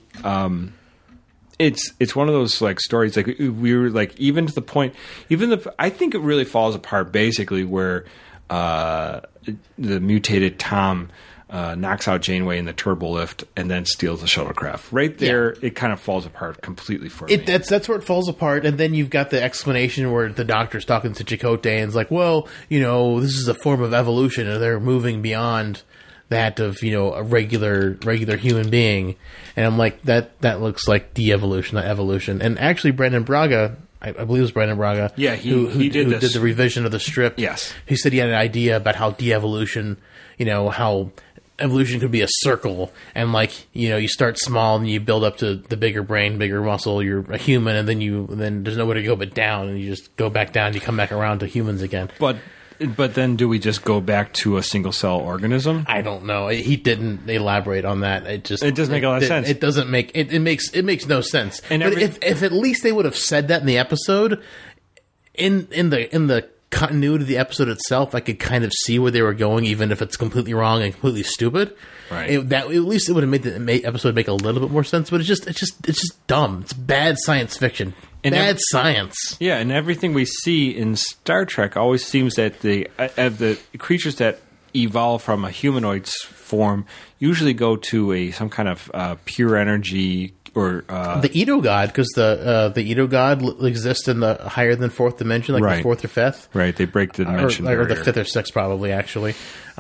it's one of those like stories, like we were like, even to the point, I think it really falls apart basically where the mutated Tom knocks out Janeway in the turbo lift and then steals the shuttlecraft. Right there, it kind of falls apart completely for me. That's where it falls apart, and then you've got the explanation where the doctor's talking to Chakotay and it's like, well, this is a form of evolution, and they're moving beyond that of a regular human being, and I'm like, that looks like de-evolution, not evolution. And actually, Brandon Braga, I believe it was Brandon Braga, yeah, he did the revision of the strip. Yes, he said he had an idea about how de-evolution, how evolution could be a circle, and like you start small and you build up to the bigger brain, bigger muscle. You're a human, and then there's nowhere to go but down, and you just go back down. You come back around to humans again. But then, do we just go back to a single cell organism? I don't know. He didn't elaborate on that. It doesn't make a lot of sense. It doesn't make it makes no sense. And but if at least they would have said that in the episode, in the continuity of the episode itself, I could kind of see where they were going, even if it's completely wrong and completely stupid. Right. At least it would have made the episode make a little bit more sense. But it's just dumb. It's bad science fiction. And bad science. Yeah, and everything we see in Star Trek always seems that the creatures that evolve from a humanoid form usually go to some kind of pure energy or the Edo God, because the Edo God exists in the higher than fourth dimension, like the fourth or fifth. Right, they break the dimension or the fifth or sixth, probably. Actually,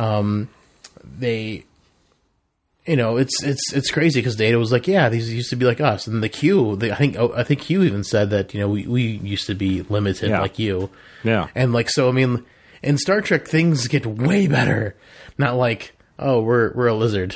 they. It's crazy because Data was like, yeah, these used to be like us, and the Q. I think Q even said that we used to be limited like you. Yeah, and like so, I mean, in Star Trek things get way better. Not like, oh, we're a lizard.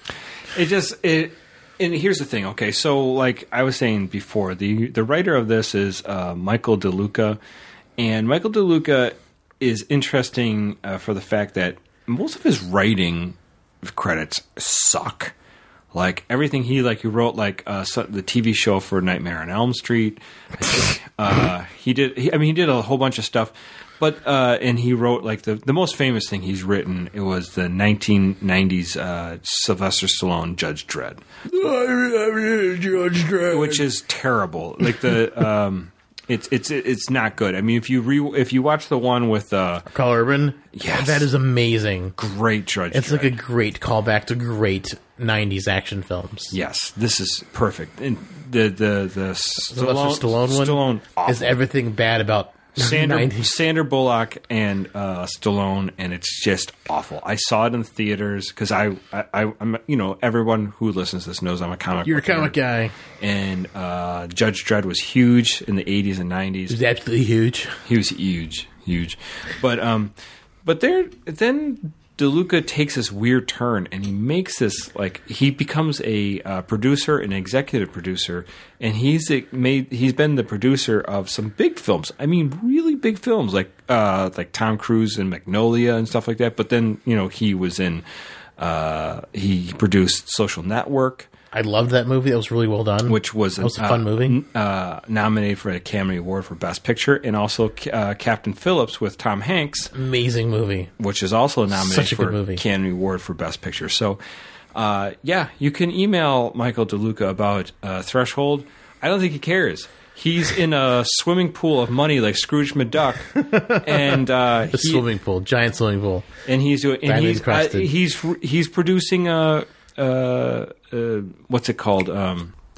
And here's the thing. Okay, so like I was saying before, the writer of this is Michael DeLuca, and Michael DeLuca is interesting for the fact that most of his writing credits suck. Like everything he wrote the TV show for Nightmare on Elm Street. He did a whole bunch of stuff, but and he wrote like the most famous thing he's written. It was the 1990s Sylvester Stallone Judge Dredd, which is terrible. Like it's not good. I mean, if you watch the one with Carl Urban, yes, that is amazing. Great Judge Dredd. It's like a great callback to great 90s action films. Yes, this is perfect. And the Stallone one is everything bad about Sandra Bullock and Stallone, and it's just awful. I saw it in theaters because I'm everyone who listens to this knows I'm a comic. You're a comic guy, and Judge Dredd was huge in the 80s and 90s. He was absolutely huge. He was huge. But then DeLuca takes this weird turn, and he makes this he becomes a producer, an executive producer, and he's been the producer of some big films. I mean, really big films like Tom Cruise and Magnolia and stuff like that. But then he was in he produced Social Network. I loved that movie. That was really well done. Which was a fun movie. Nominated for an Academy Award for Best Picture, and also Captain Phillips with Tom Hanks. Amazing movie. Which is also nominated for movie. Academy Award for Best Picture. So, you can email Michael DeLuca about Threshold. I don't think he cares. He's in a swimming pool of money like Scrooge McDuck, and swimming pool, giant swimming pool, and he's doing. And he's producing what's it called?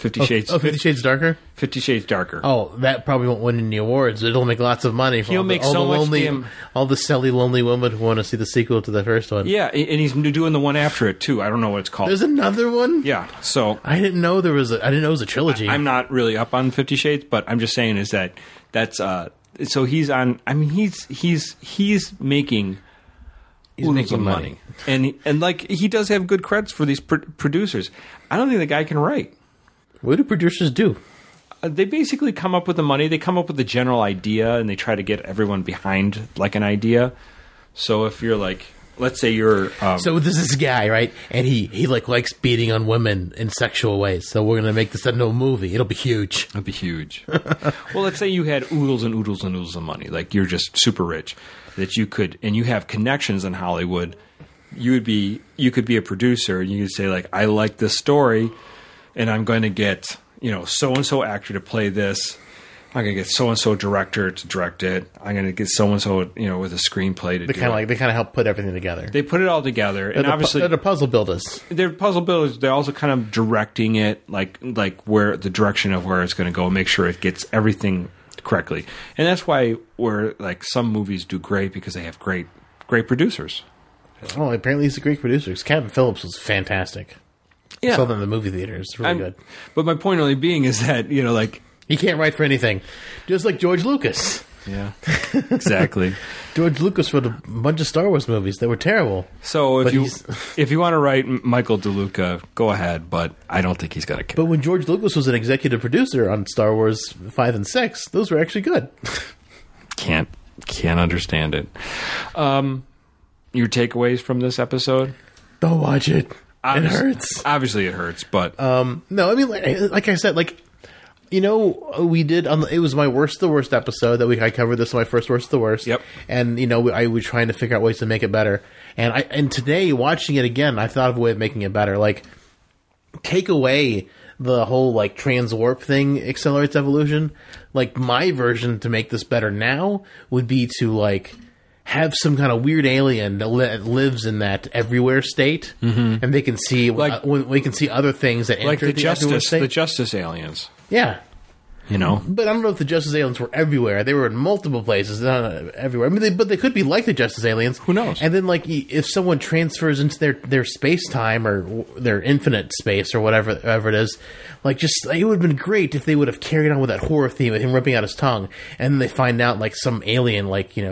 50 Shades. 50 Shades Darker? 50 Shades Darker. Oh, that probably won't win any awards. It'll make lots of money. For He'll make so much damn... all the silly, lonely women who want to see the sequel to the first one. Yeah, and he's doing the one after it, too. I don't know what it's called. There's another one? Yeah, so... I didn't know there was I didn't know it was a trilogy. I'm not really up on 50 Shades, but I'm just saying is that's... so he's on... I mean, he's making... He's making money. And like, he does have good credits for these producers. I don't think the guy can write. What do producers do? They basically come up with the money. They come up with the general idea, and they try to get everyone behind like an idea. So if you're like, let's say you're... so this is a guy, right? And he likes beating on women in sexual ways. So we're going to make this into a movie. It'll be huge. It'll be huge. Well, let's say you had oodles and oodles and oodles of money. Like, you're just super rich. That you could... And you have connections in Hollywood. You could be a producer, and you could say, like, I like this story... And I'm going to get, so-and-so actor to play this. I'm going to get so-and-so director to direct it. I'm going to get so-and-so, with a screenplay to do it. They kind of help put everything together. They put it all together. And obviously... They're the puzzle builders. They're puzzle builders. They're also kind of directing it, like where the direction of where it's going to go, make sure it gets everything correctly. And that's why some movies do great, because they have great producers. Oh, apparently he's a great producer. Captain Phillips was fantastic. Yeah. I saw them in the movie theaters. It's really good. But my point only being is that, he can't write for anything. Just like George Lucas. Yeah, exactly. George Lucas wrote a bunch of Star Wars movies that were terrible. So if you want to write Michael DeLuca, go ahead, but I don't think he's going to. But when George Lucas was an executive producer on Star Wars 5 and 6, those were actually good. Can't understand it. Your takeaways from this episode? Don't watch it. It hurts. Obviously, it hurts, but no. I mean, like I said, we did. It was my worst the worst episode that I covered. This my first worst the worst. Yep. And I was trying to figure out ways to make it better. And today watching it again, I thought of a way of making it better. Like, take away the whole transwarp thing accelerates evolution. Like, my version to make this better now would be to have some kind of weird alien that lives in that everywhere state, and they can see when we can see other things that enter the everywhere state. The Justice aliens. Yeah, But I don't know if the Justice aliens were everywhere. They were in multiple places, not everywhere. I mean, but they could be like the Justice aliens. Who knows? And then, if someone transfers into their space time or their infinite space or whatever it is, it would have been great if they would have carried on with that horror theme of him ripping out his tongue, and then they find out some alien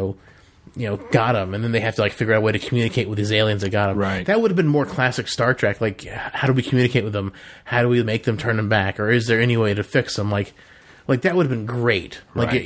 got him, and then they have to figure out a way to communicate with these aliens that got him. Right. That would have been more classic Star Trek. How do we communicate with them? How do we make them turn them back? Or is there any way to fix them? That would have been great. Right.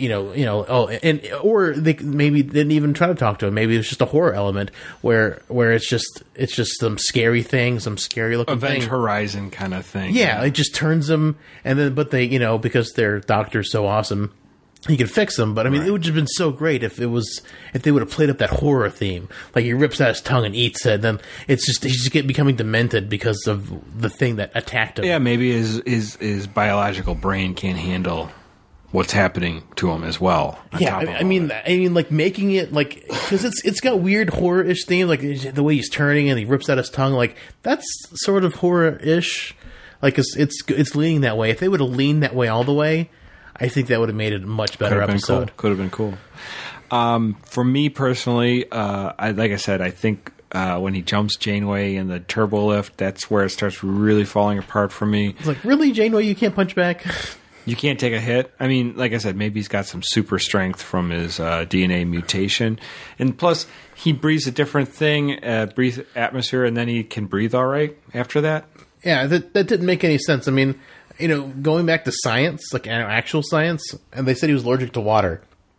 Or they maybe didn't even try to talk to him. Maybe it's just a horror element where it's just some scary thing, some scary looking Event thing. Horizon kind of thing. Yeah, it just turns them, and then but they because their doctor's so awesome, he could fix them. But I mean, It would have been so great if they would have played up that horror theme. He rips out his tongue and eats it, and then he's just becoming demented because of the thing that attacked him. Yeah, maybe his biological brain can't handle what's happening to him as well. Yeah, I mean, making it because it's got weird horror-ish theme, the way he's turning and he rips out his tongue. That's sort of horror-ish. It's leaning that way. If they would have leaned that way all the way, I think that would have made it a much better episode. Could have been cool. For me personally, I think when he jumps Janeway in the turbo lift, that's where it starts really falling apart for me. It's really, Janeway, you can't punch back? You can't take a hit. I mean, like I said, maybe he's got some super strength from his DNA mutation. And plus, he breathes a different thing, breathes atmosphere, and then he can breathe all right after that. Yeah, that didn't make any sense. I mean, going back to science, actual science, and they said he was allergic to water.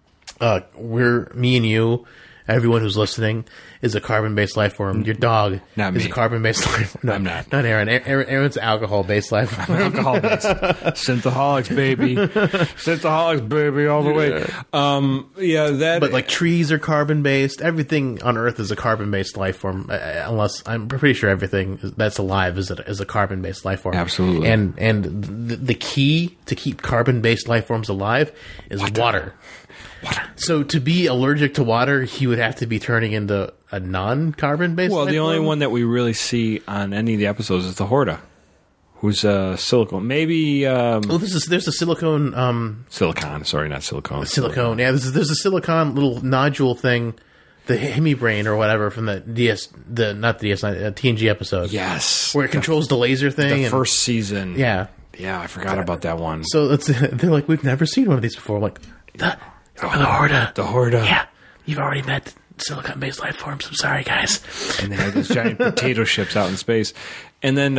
Me and you, everyone who's listening, is a carbon-based life form. Your dog is a carbon-based life form. No, I'm not. Not Aaron. Aaron's alcohol-based life form. Alcohol-based. Synthaholics, baby. Synthaholics, baby, all the way. But trees are carbon-based. Everything on Earth is a carbon-based life form, unless I'm pretty sure everything that's alive is a carbon-based life form. Absolutely. And the key to keep carbon-based life forms alive is water. So to be allergic to water, he would have to be turning into a non-carbon based. Well, the only form? one that we really see on any of the episodes is the Horta, who's silicone. Maybe there's a silicone. silicon. Sorry, not silicone. Silicone. Yeah, there's a silicone little nodule thing, the Hemi-Brain or whatever from the TNG episode. Yes, where it controls the laser thing. The first season. Yeah. Yeah, I forgot about that one. So they're like, we've never seen one of these before. I'm like, the Horta. The Horta. Yeah, you've already met silicon-based life forms. I'm sorry, guys. And they have those giant potato ships out in space. And then,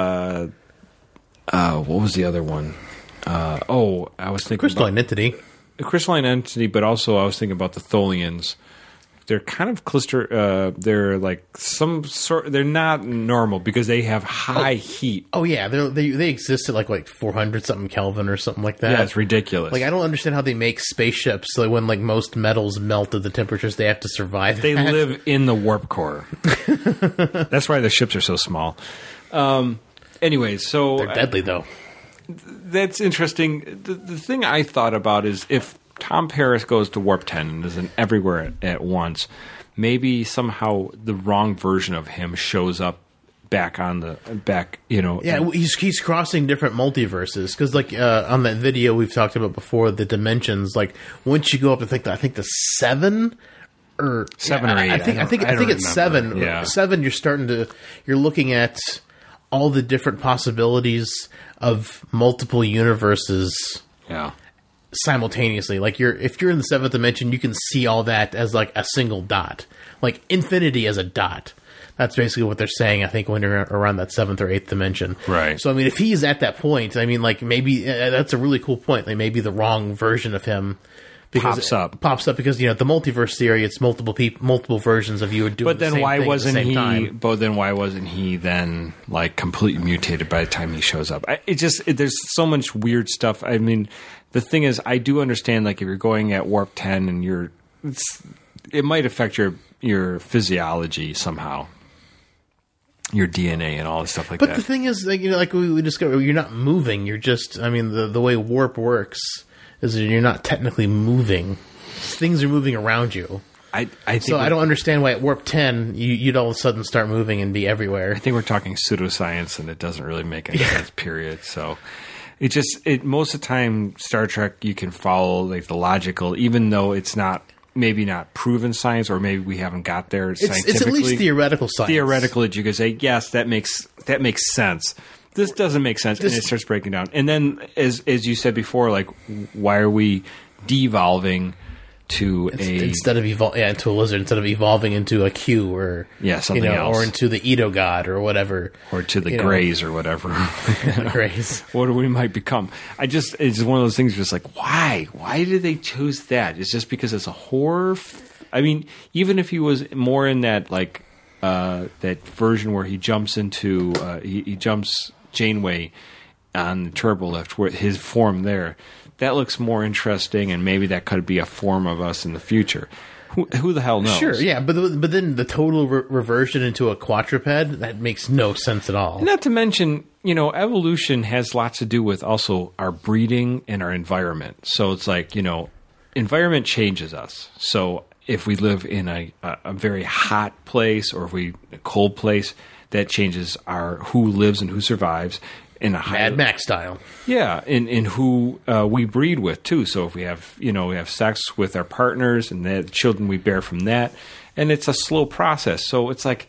what was the other one? I was thinking Crystalline Entity. The Crystalline Entity, but also I was thinking about the Tholians. They're kind of they're like some sort. They're not normal because they have high heat. Oh yeah, they exist at like 400 something Kelvin or something like that. Yeah, it's ridiculous. Like I don't understand how they make spaceships when like most metals melt at the temperatures they have to survive. They live in the warp core. That's why the ships are so small. Anyways, so they're deadly though. That's interesting. The thing I thought about is if Tom Paris goes to Warp 10 and isn't everywhere at once, maybe somehow the wrong version of him shows up back. Yeah, he's crossing different multiverses because like on that video we've talked about before, the dimensions. Like once you go up to I think the 7 or 7 or 8. I think it's 7. Yeah. 7. You're looking at all the different possibilities of multiple universes. Yeah. Simultaneously, like if you're in the 7th dimension, you can see all that as like a single dot, like infinity as a dot. That's basically what they're saying, I think, when you're around that 7th or 8th dimension. Right. So I mean, if he's at that point, I mean, like maybe that's a really cool point. Like maybe the wrong version of him pops up because the multiverse theory, it's multiple versions of you doing. But then why wasn't he? Time. But then why wasn't he then like completely mutated by the time he shows up? There's so much weird stuff. I mean, the thing is, I do understand like if you're going at warp 10 and it might affect your physiology somehow, your DNA and all this stuff like that. But the thing is, like we discovered, you're not moving. You're just. I mean, the way warp works is that you're not technically moving. Things are moving around you. I don't understand why at warp 10 you'd all of a sudden start moving and be everywhere. I think we're talking pseudoscience, and it doesn't really make any sense. Period. So most of the time Star Trek you can follow like the logical, even though it's maybe not proven science, or maybe we haven't got there scientifically. It's at least theoretical science. Theoretically, you could say yes, that makes sense. This doesn't make sense, and it starts breaking down. And then, as you said before, like, why are we devolving to instead of into a lizard, instead of evolving into a Q or something else, or into the Edo God or whatever, or to the Greys or whatever, Greys, what we might become. It's one of those things. Just like why did they choose that? It's just because it's a horror. I mean, even if he was more in that like that version where he jumps into he jumps Janeway on the turbo lift, where his form there, that looks more interesting, and maybe that could be a form of us in the future. Who the hell knows? Sure, yeah, but then the total reversion into a quadruped, that makes no sense at all. Not to mention, evolution has lots to do with also our breeding and our environment. So it's like, environment changes us. So if we live in a very hot place, or if a cold place, that changes who lives and who survives in a Mad Max style. Yeah, in who we breed with too. So if we have sex with our partners, and the children we bear from that, and it's a slow process. So it's like,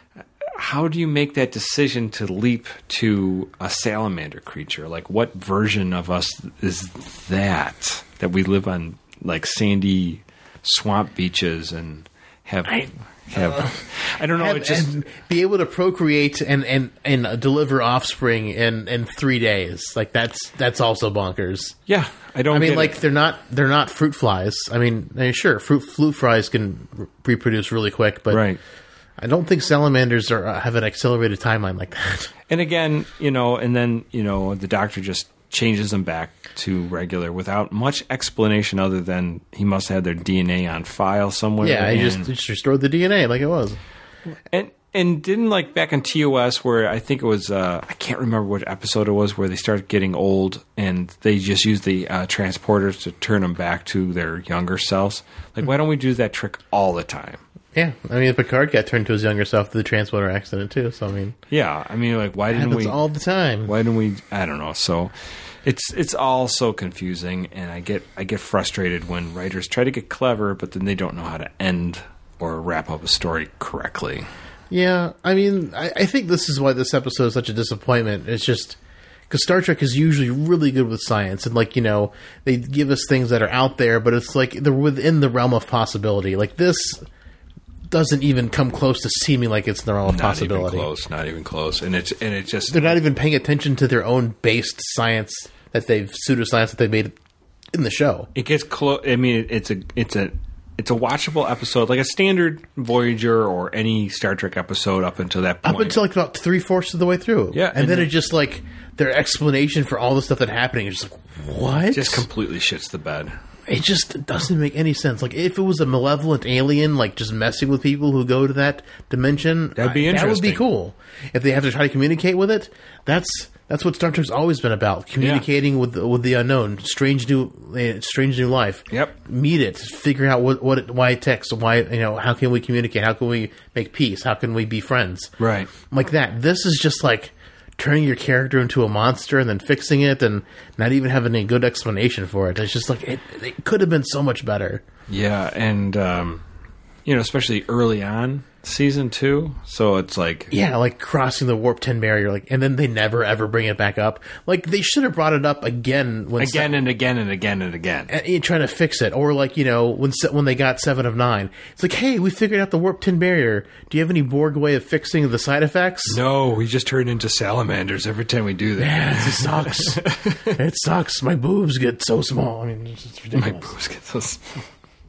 how do you make that decision to leap to a salamander creature? Like, what version of us is that we live on like sandy swamp beaches and have I don't know. And be able to procreate and deliver offspring in 3 days. Like that's also bonkers. Yeah, I mean, like they're not fruit flies. I mean, sure, fruit flies can reproduce really quick, but right. I don't think salamanders have an accelerated timeline like that. And again, and then the doctor just changes them back to regular without much explanation other than he must have their DNA on file somewhere. Yeah, he just restored the DNA like it was. And didn't, like, back in TOS where I think it was, I can't remember what episode it was, where they started getting old and they just used the transporters to turn them back to their younger selves. Like, why don't we do that trick all the time? Yeah, I mean, Picard got turned to his younger self through the transporter accident too. So I mean, Yeah, I mean, like, why it didn't happens we? all the time. Why didn't we? I don't know. So it's all so confusing, and I get frustrated when writers try to get clever, but then they don't know how to end or wrap up a story correctly. Yeah, I mean, I think this is why this episode is such a disappointment. It's just because Star Trek is usually really good with science, and like, you know, they give us things that are out there, but it's like they're within the realm of possibility. Like this doesn't even come close to seeming like it's in the realm of possibility. Not even close. And it just They're not even paying attention to their own based science that they've pseudoscience that they made in the show. it gets close. I mean, it's a watchable episode, like a standard Voyager or any Star Trek episode up until that point. Up until like about 3/4 of the way through. Yeah, and then it just like their explanation for all the stuff that's happening is just like, what? just completely shits the bed. It just doesn't make any sense. Like, if it was a malevolent alien, like, just messing with people who go to that dimension, That'd be that would interesting. be cool. If they have to try to communicate with it, that's what Star Trek's always been about. Communicating with the unknown, strange new life. Yep. Meet it, figure out why it ticks, how can we communicate? How can we make peace? How can we be friends? Right. Like that. This is just like turning your character into a monster and then fixing it and not even having a good explanation for it. It's just like it could have been so much better. Yeah, and especially early on season 2, so it's like Yeah, like crossing the warp 10 barrier, like, and then they never ever bring it back up. Like they should have brought it up again and again and again. trying to fix it, or like when they got 7 of 9, it's like, hey, we figured out the warp 10 barrier. Do you have any Borg way of fixing the side effects? No, we just turn into salamanders every time we do that. Yeah, it sucks. It sucks. My boobs get so small. I mean, it's ridiculous. My boobs get so small.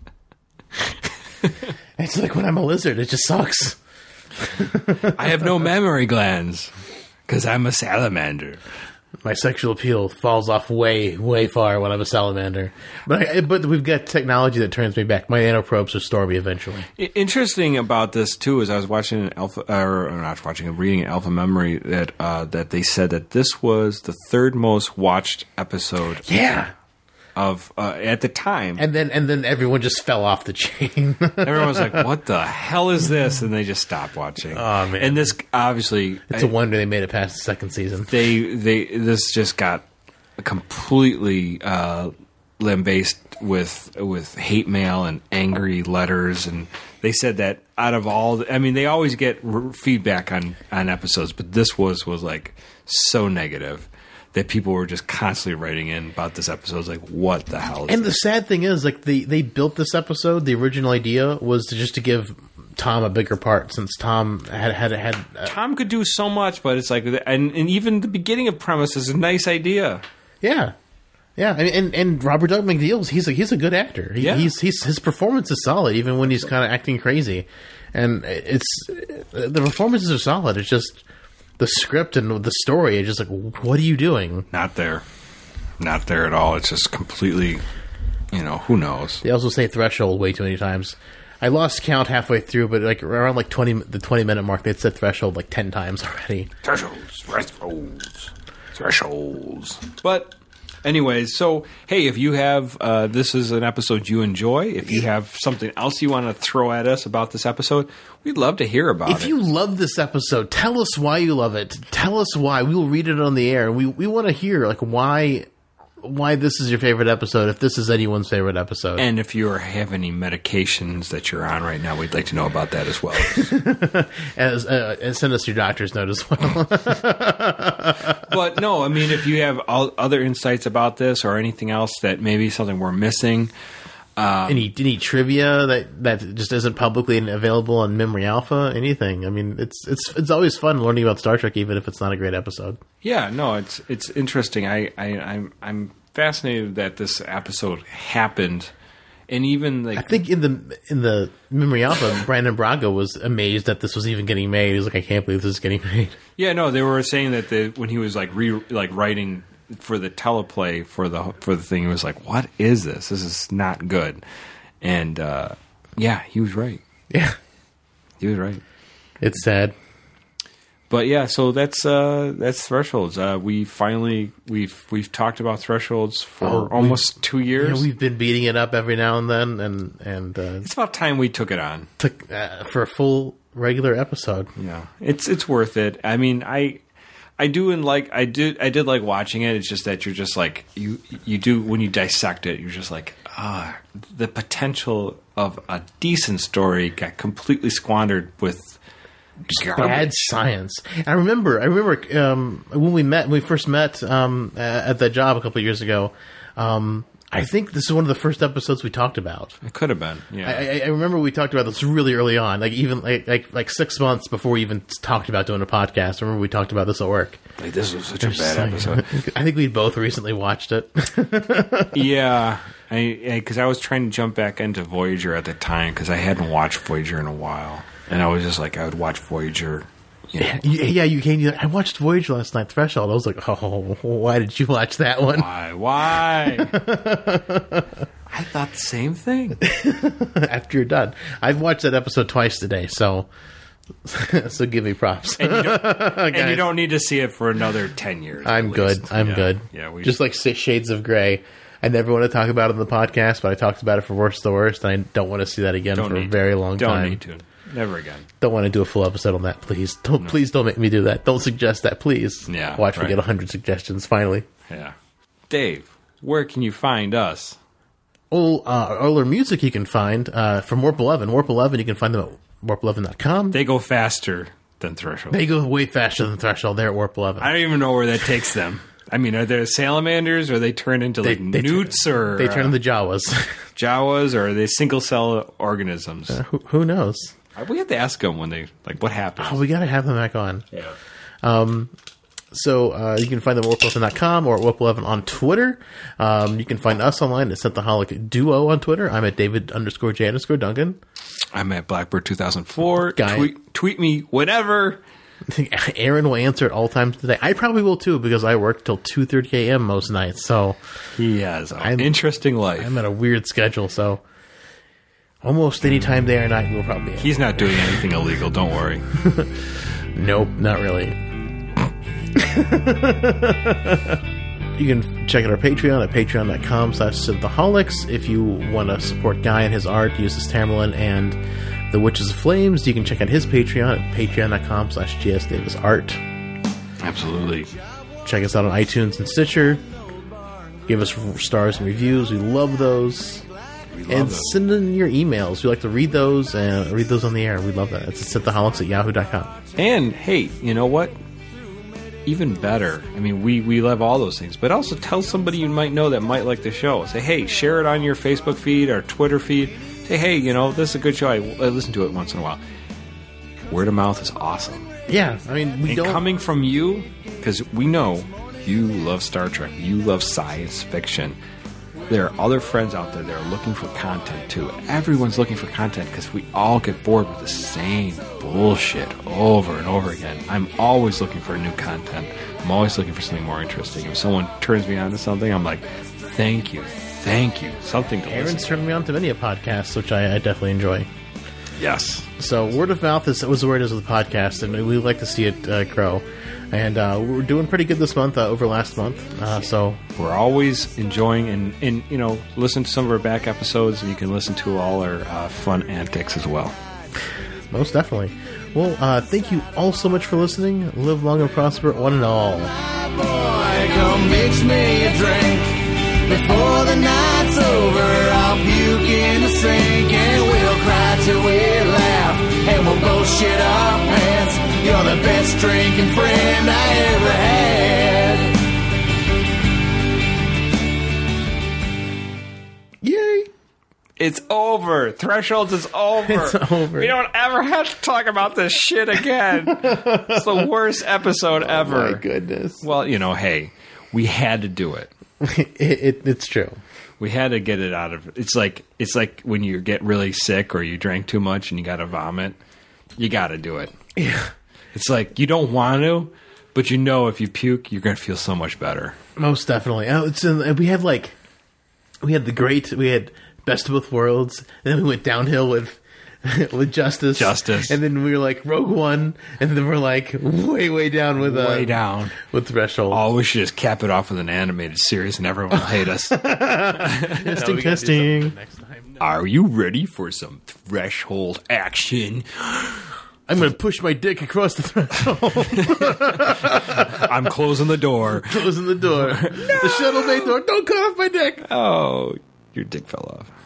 It's like when I'm a lizard. It just sucks. I have no mammary glands because I'm a salamander. My sexual appeal falls off way, way far when I'm a salamander. But we've got technology that turns me back. My nanoprobes restore me eventually. Interesting about this too is I was watching reading an Alpha Memory that they said that this was the 3rd most watched episode. Yeah. Of at the time, And then everyone just fell off the chain. everyone was like, "What the hell is this?" And they just stopped watching. Oh, man. And this obviously, It's a wonder they made it past the 2nd season. this just got completely lambasted with hate mail and angry letters, and they said that out of all, they always get feedback on episodes, but this was like so negative that people were just constantly writing in about this episode. It's like, what the hell is And this? the sad thing is, like, they built this episode. The original idea was to give Tom a bigger part, since Tom had Tom could do so much, but it's like, and even the beginning of premise is a nice idea. yeah. And Robert Doug McNeil, he's a good actor. Yeah. His performance is solid, even when he's kind of acting crazy. And the performances are solid. It's just the script and the story is just like, what are you doing? Not there at all. It's just completely, who knows? They also say threshold way too many times. I lost count halfway through, but like around like the 20-minute mark, they'd said threshold like 10 times already. Thresholds. But anyways, so hey, if you have this is an episode you enjoy, if you have something else you want to throw at us about this episode, we'd love to hear about it. If you love this episode, tell us why you love it. Tell us why. We will read it on the air. We want to hear like why this is your favorite episode, if this is anyone's favorite episode. And if you have any medications that you're on right now, we'd like to know about that as well. And send us your doctor's note as well. But no, if you have other insights about this or anything else that maybe something we're missing. Any trivia that just isn't publicly available on Memory Alpha? Anything? It's always fun learning about Star Trek, even if it's not a great episode. Yeah, no, it's interesting. I'm fascinated that this episode happened, and even like I think in the Memory Alpha, Brandon Braga was amazed that this was even getting made. He was like, I can't believe this is getting made. Yeah, no, they were saying that when he was writing for the teleplay for the thing, he was like, what is this? This is not good. And yeah, he was right. Yeah, He was right. it's sad. But yeah, so that's Thresholds. We've talked about Thresholds for almost 2 years. Yeah, we've been beating it up every now and then, and It's about time we took it on for a full regular episode. Yeah, it's worth it. I mean, I did like watching it. It's just that you're just like you do when you dissect it. You're just like, the potential of a decent story got completely squandered with bad science. I remember when we first met at that job a couple of years ago. I think this is one of the first episodes we talked about. It could have been. Yeah, I remember we talked about this really early on, like even like 6 months before we even talked about doing a podcast. I remember we talked about this at work. Like, this was such a bad episode. I think we both recently watched it. Yeah, because I was trying to jump back into Voyager at the time because I hadn't watched Voyager in a while, and I was just like, I would watch Voyager. Yeah, you came. I watched Voyager last night, Threshold. I was like, oh, why did you watch that one? Why? I thought the same thing. After you're done, I've watched that episode twice today, so give me props. And you don't need to see it for another 10 years. I'm good. I'm good. Yeah, just like Shades of Grey. I never want to talk about it on the podcast, but I talked about it for Worst the Worst, and I don't want to see that again for a very long time. Don't need to. Never again. Don't want to do a full episode on that, please. Please don't make me do that. Don't suggest that, please. Yeah. Watch me get 100 suggestions, finally. Yeah. Dave, where can you find us? All our music you can find from Warp 11. Warp 11, you can find them at warp11.com. They go faster than Threshold. They go way faster than Threshold. They're at Warp 11. I don't even know where that takes them. I mean, are there salamanders, or they turn into newts, or they turn into Jawas? Jawas, or are they single-cell organisms? Who knows? We have to ask them when they what happens. Oh, we got to have them back on. Yeah. So you can find them at warp11.com or at warp11 on Twitter. You can find us online at Synthaholic Duo on Twitter. I'm at David_J_Duncan. I'm at Blackbird 2004. Tweet me whenever. Aaron will answer at all times today. I probably will too, because I work till 2:30 a.m. most nights. So he has an interesting life. I'm at a weird schedule, so almost any time day or night we'll probably answer. He's not doing anything illegal, don't worry. Nope, not really. You can check out our Patreon at patreon.com/synthaholics. If you want to support Guy and his art, use his Tamerlan and the Witches of Flames, you can check out his Patreon at patreon.com/gsdavisart. Absolutely. Check us out on iTunes and Stitcher. Give us stars and reviews. We love those. And send in your emails. We like to read those and read those on the air. We love that. It's synthaholics@yahoo.com. And hey, you know what? Even better. I mean, we love all those things, but also tell somebody you might know that might like the show. Say, hey, share it on your Facebook feed or Twitter feed. Say, hey, this is a good show. I listen to it once in a while. Word of mouth is awesome. Yeah, I mean, coming from you, because we know you love Star Trek, you love science fiction. There are other friends out there that are looking for content too. Everyone's looking for content because we all get bored with the same bullshit over and over again. I'm always looking for new content. I'm always looking for something more interesting. If someone turns me on to something, I'm like, thank you. Something to Aaron's listen. turned me on to many a podcast, which I definitely enjoy. Yes. So word of mouth was the word of the podcast, and we like to see it grow. And we're doing pretty good this month over last month. So we're always enjoying and listen to some of our back episodes, and you can listen to all our fun antics as well. Most definitely. Well, thank you all so much for listening. Live long and prosper, one and all. Boy, come mix me a drink. Before the night's over, I'll puke in the sink, and we'll cry till we laugh, and we'll both shit our pants. You're the best drinking friend I ever had. Yay! It's over. Thresholds is over. It's over. We don't ever have to talk about this shit again. It's the worst episode ever. Oh my goodness. Well, hey, we had to do it. It's true. We had to get it out of it. It's like when you get really sick or you drank too much and you got to vomit. You got to do it. Yeah. It's like you don't want to, but if you puke, you're going to feel so much better. Most definitely. We had Best of Both Worlds, and then we went downhill with with Justice. And then we were like Rogue One, and then we're like way down with Way down. with Threshold. Oh, we should just cap it off with an animated series and everyone will hate us. Testing. Next time. Are you ready for some Threshold action? I'm going to push my dick across the threshold. I'm closing the door. Closing the door. The shuttle bay door. Don't cut off my dick. Oh, your dick fell off.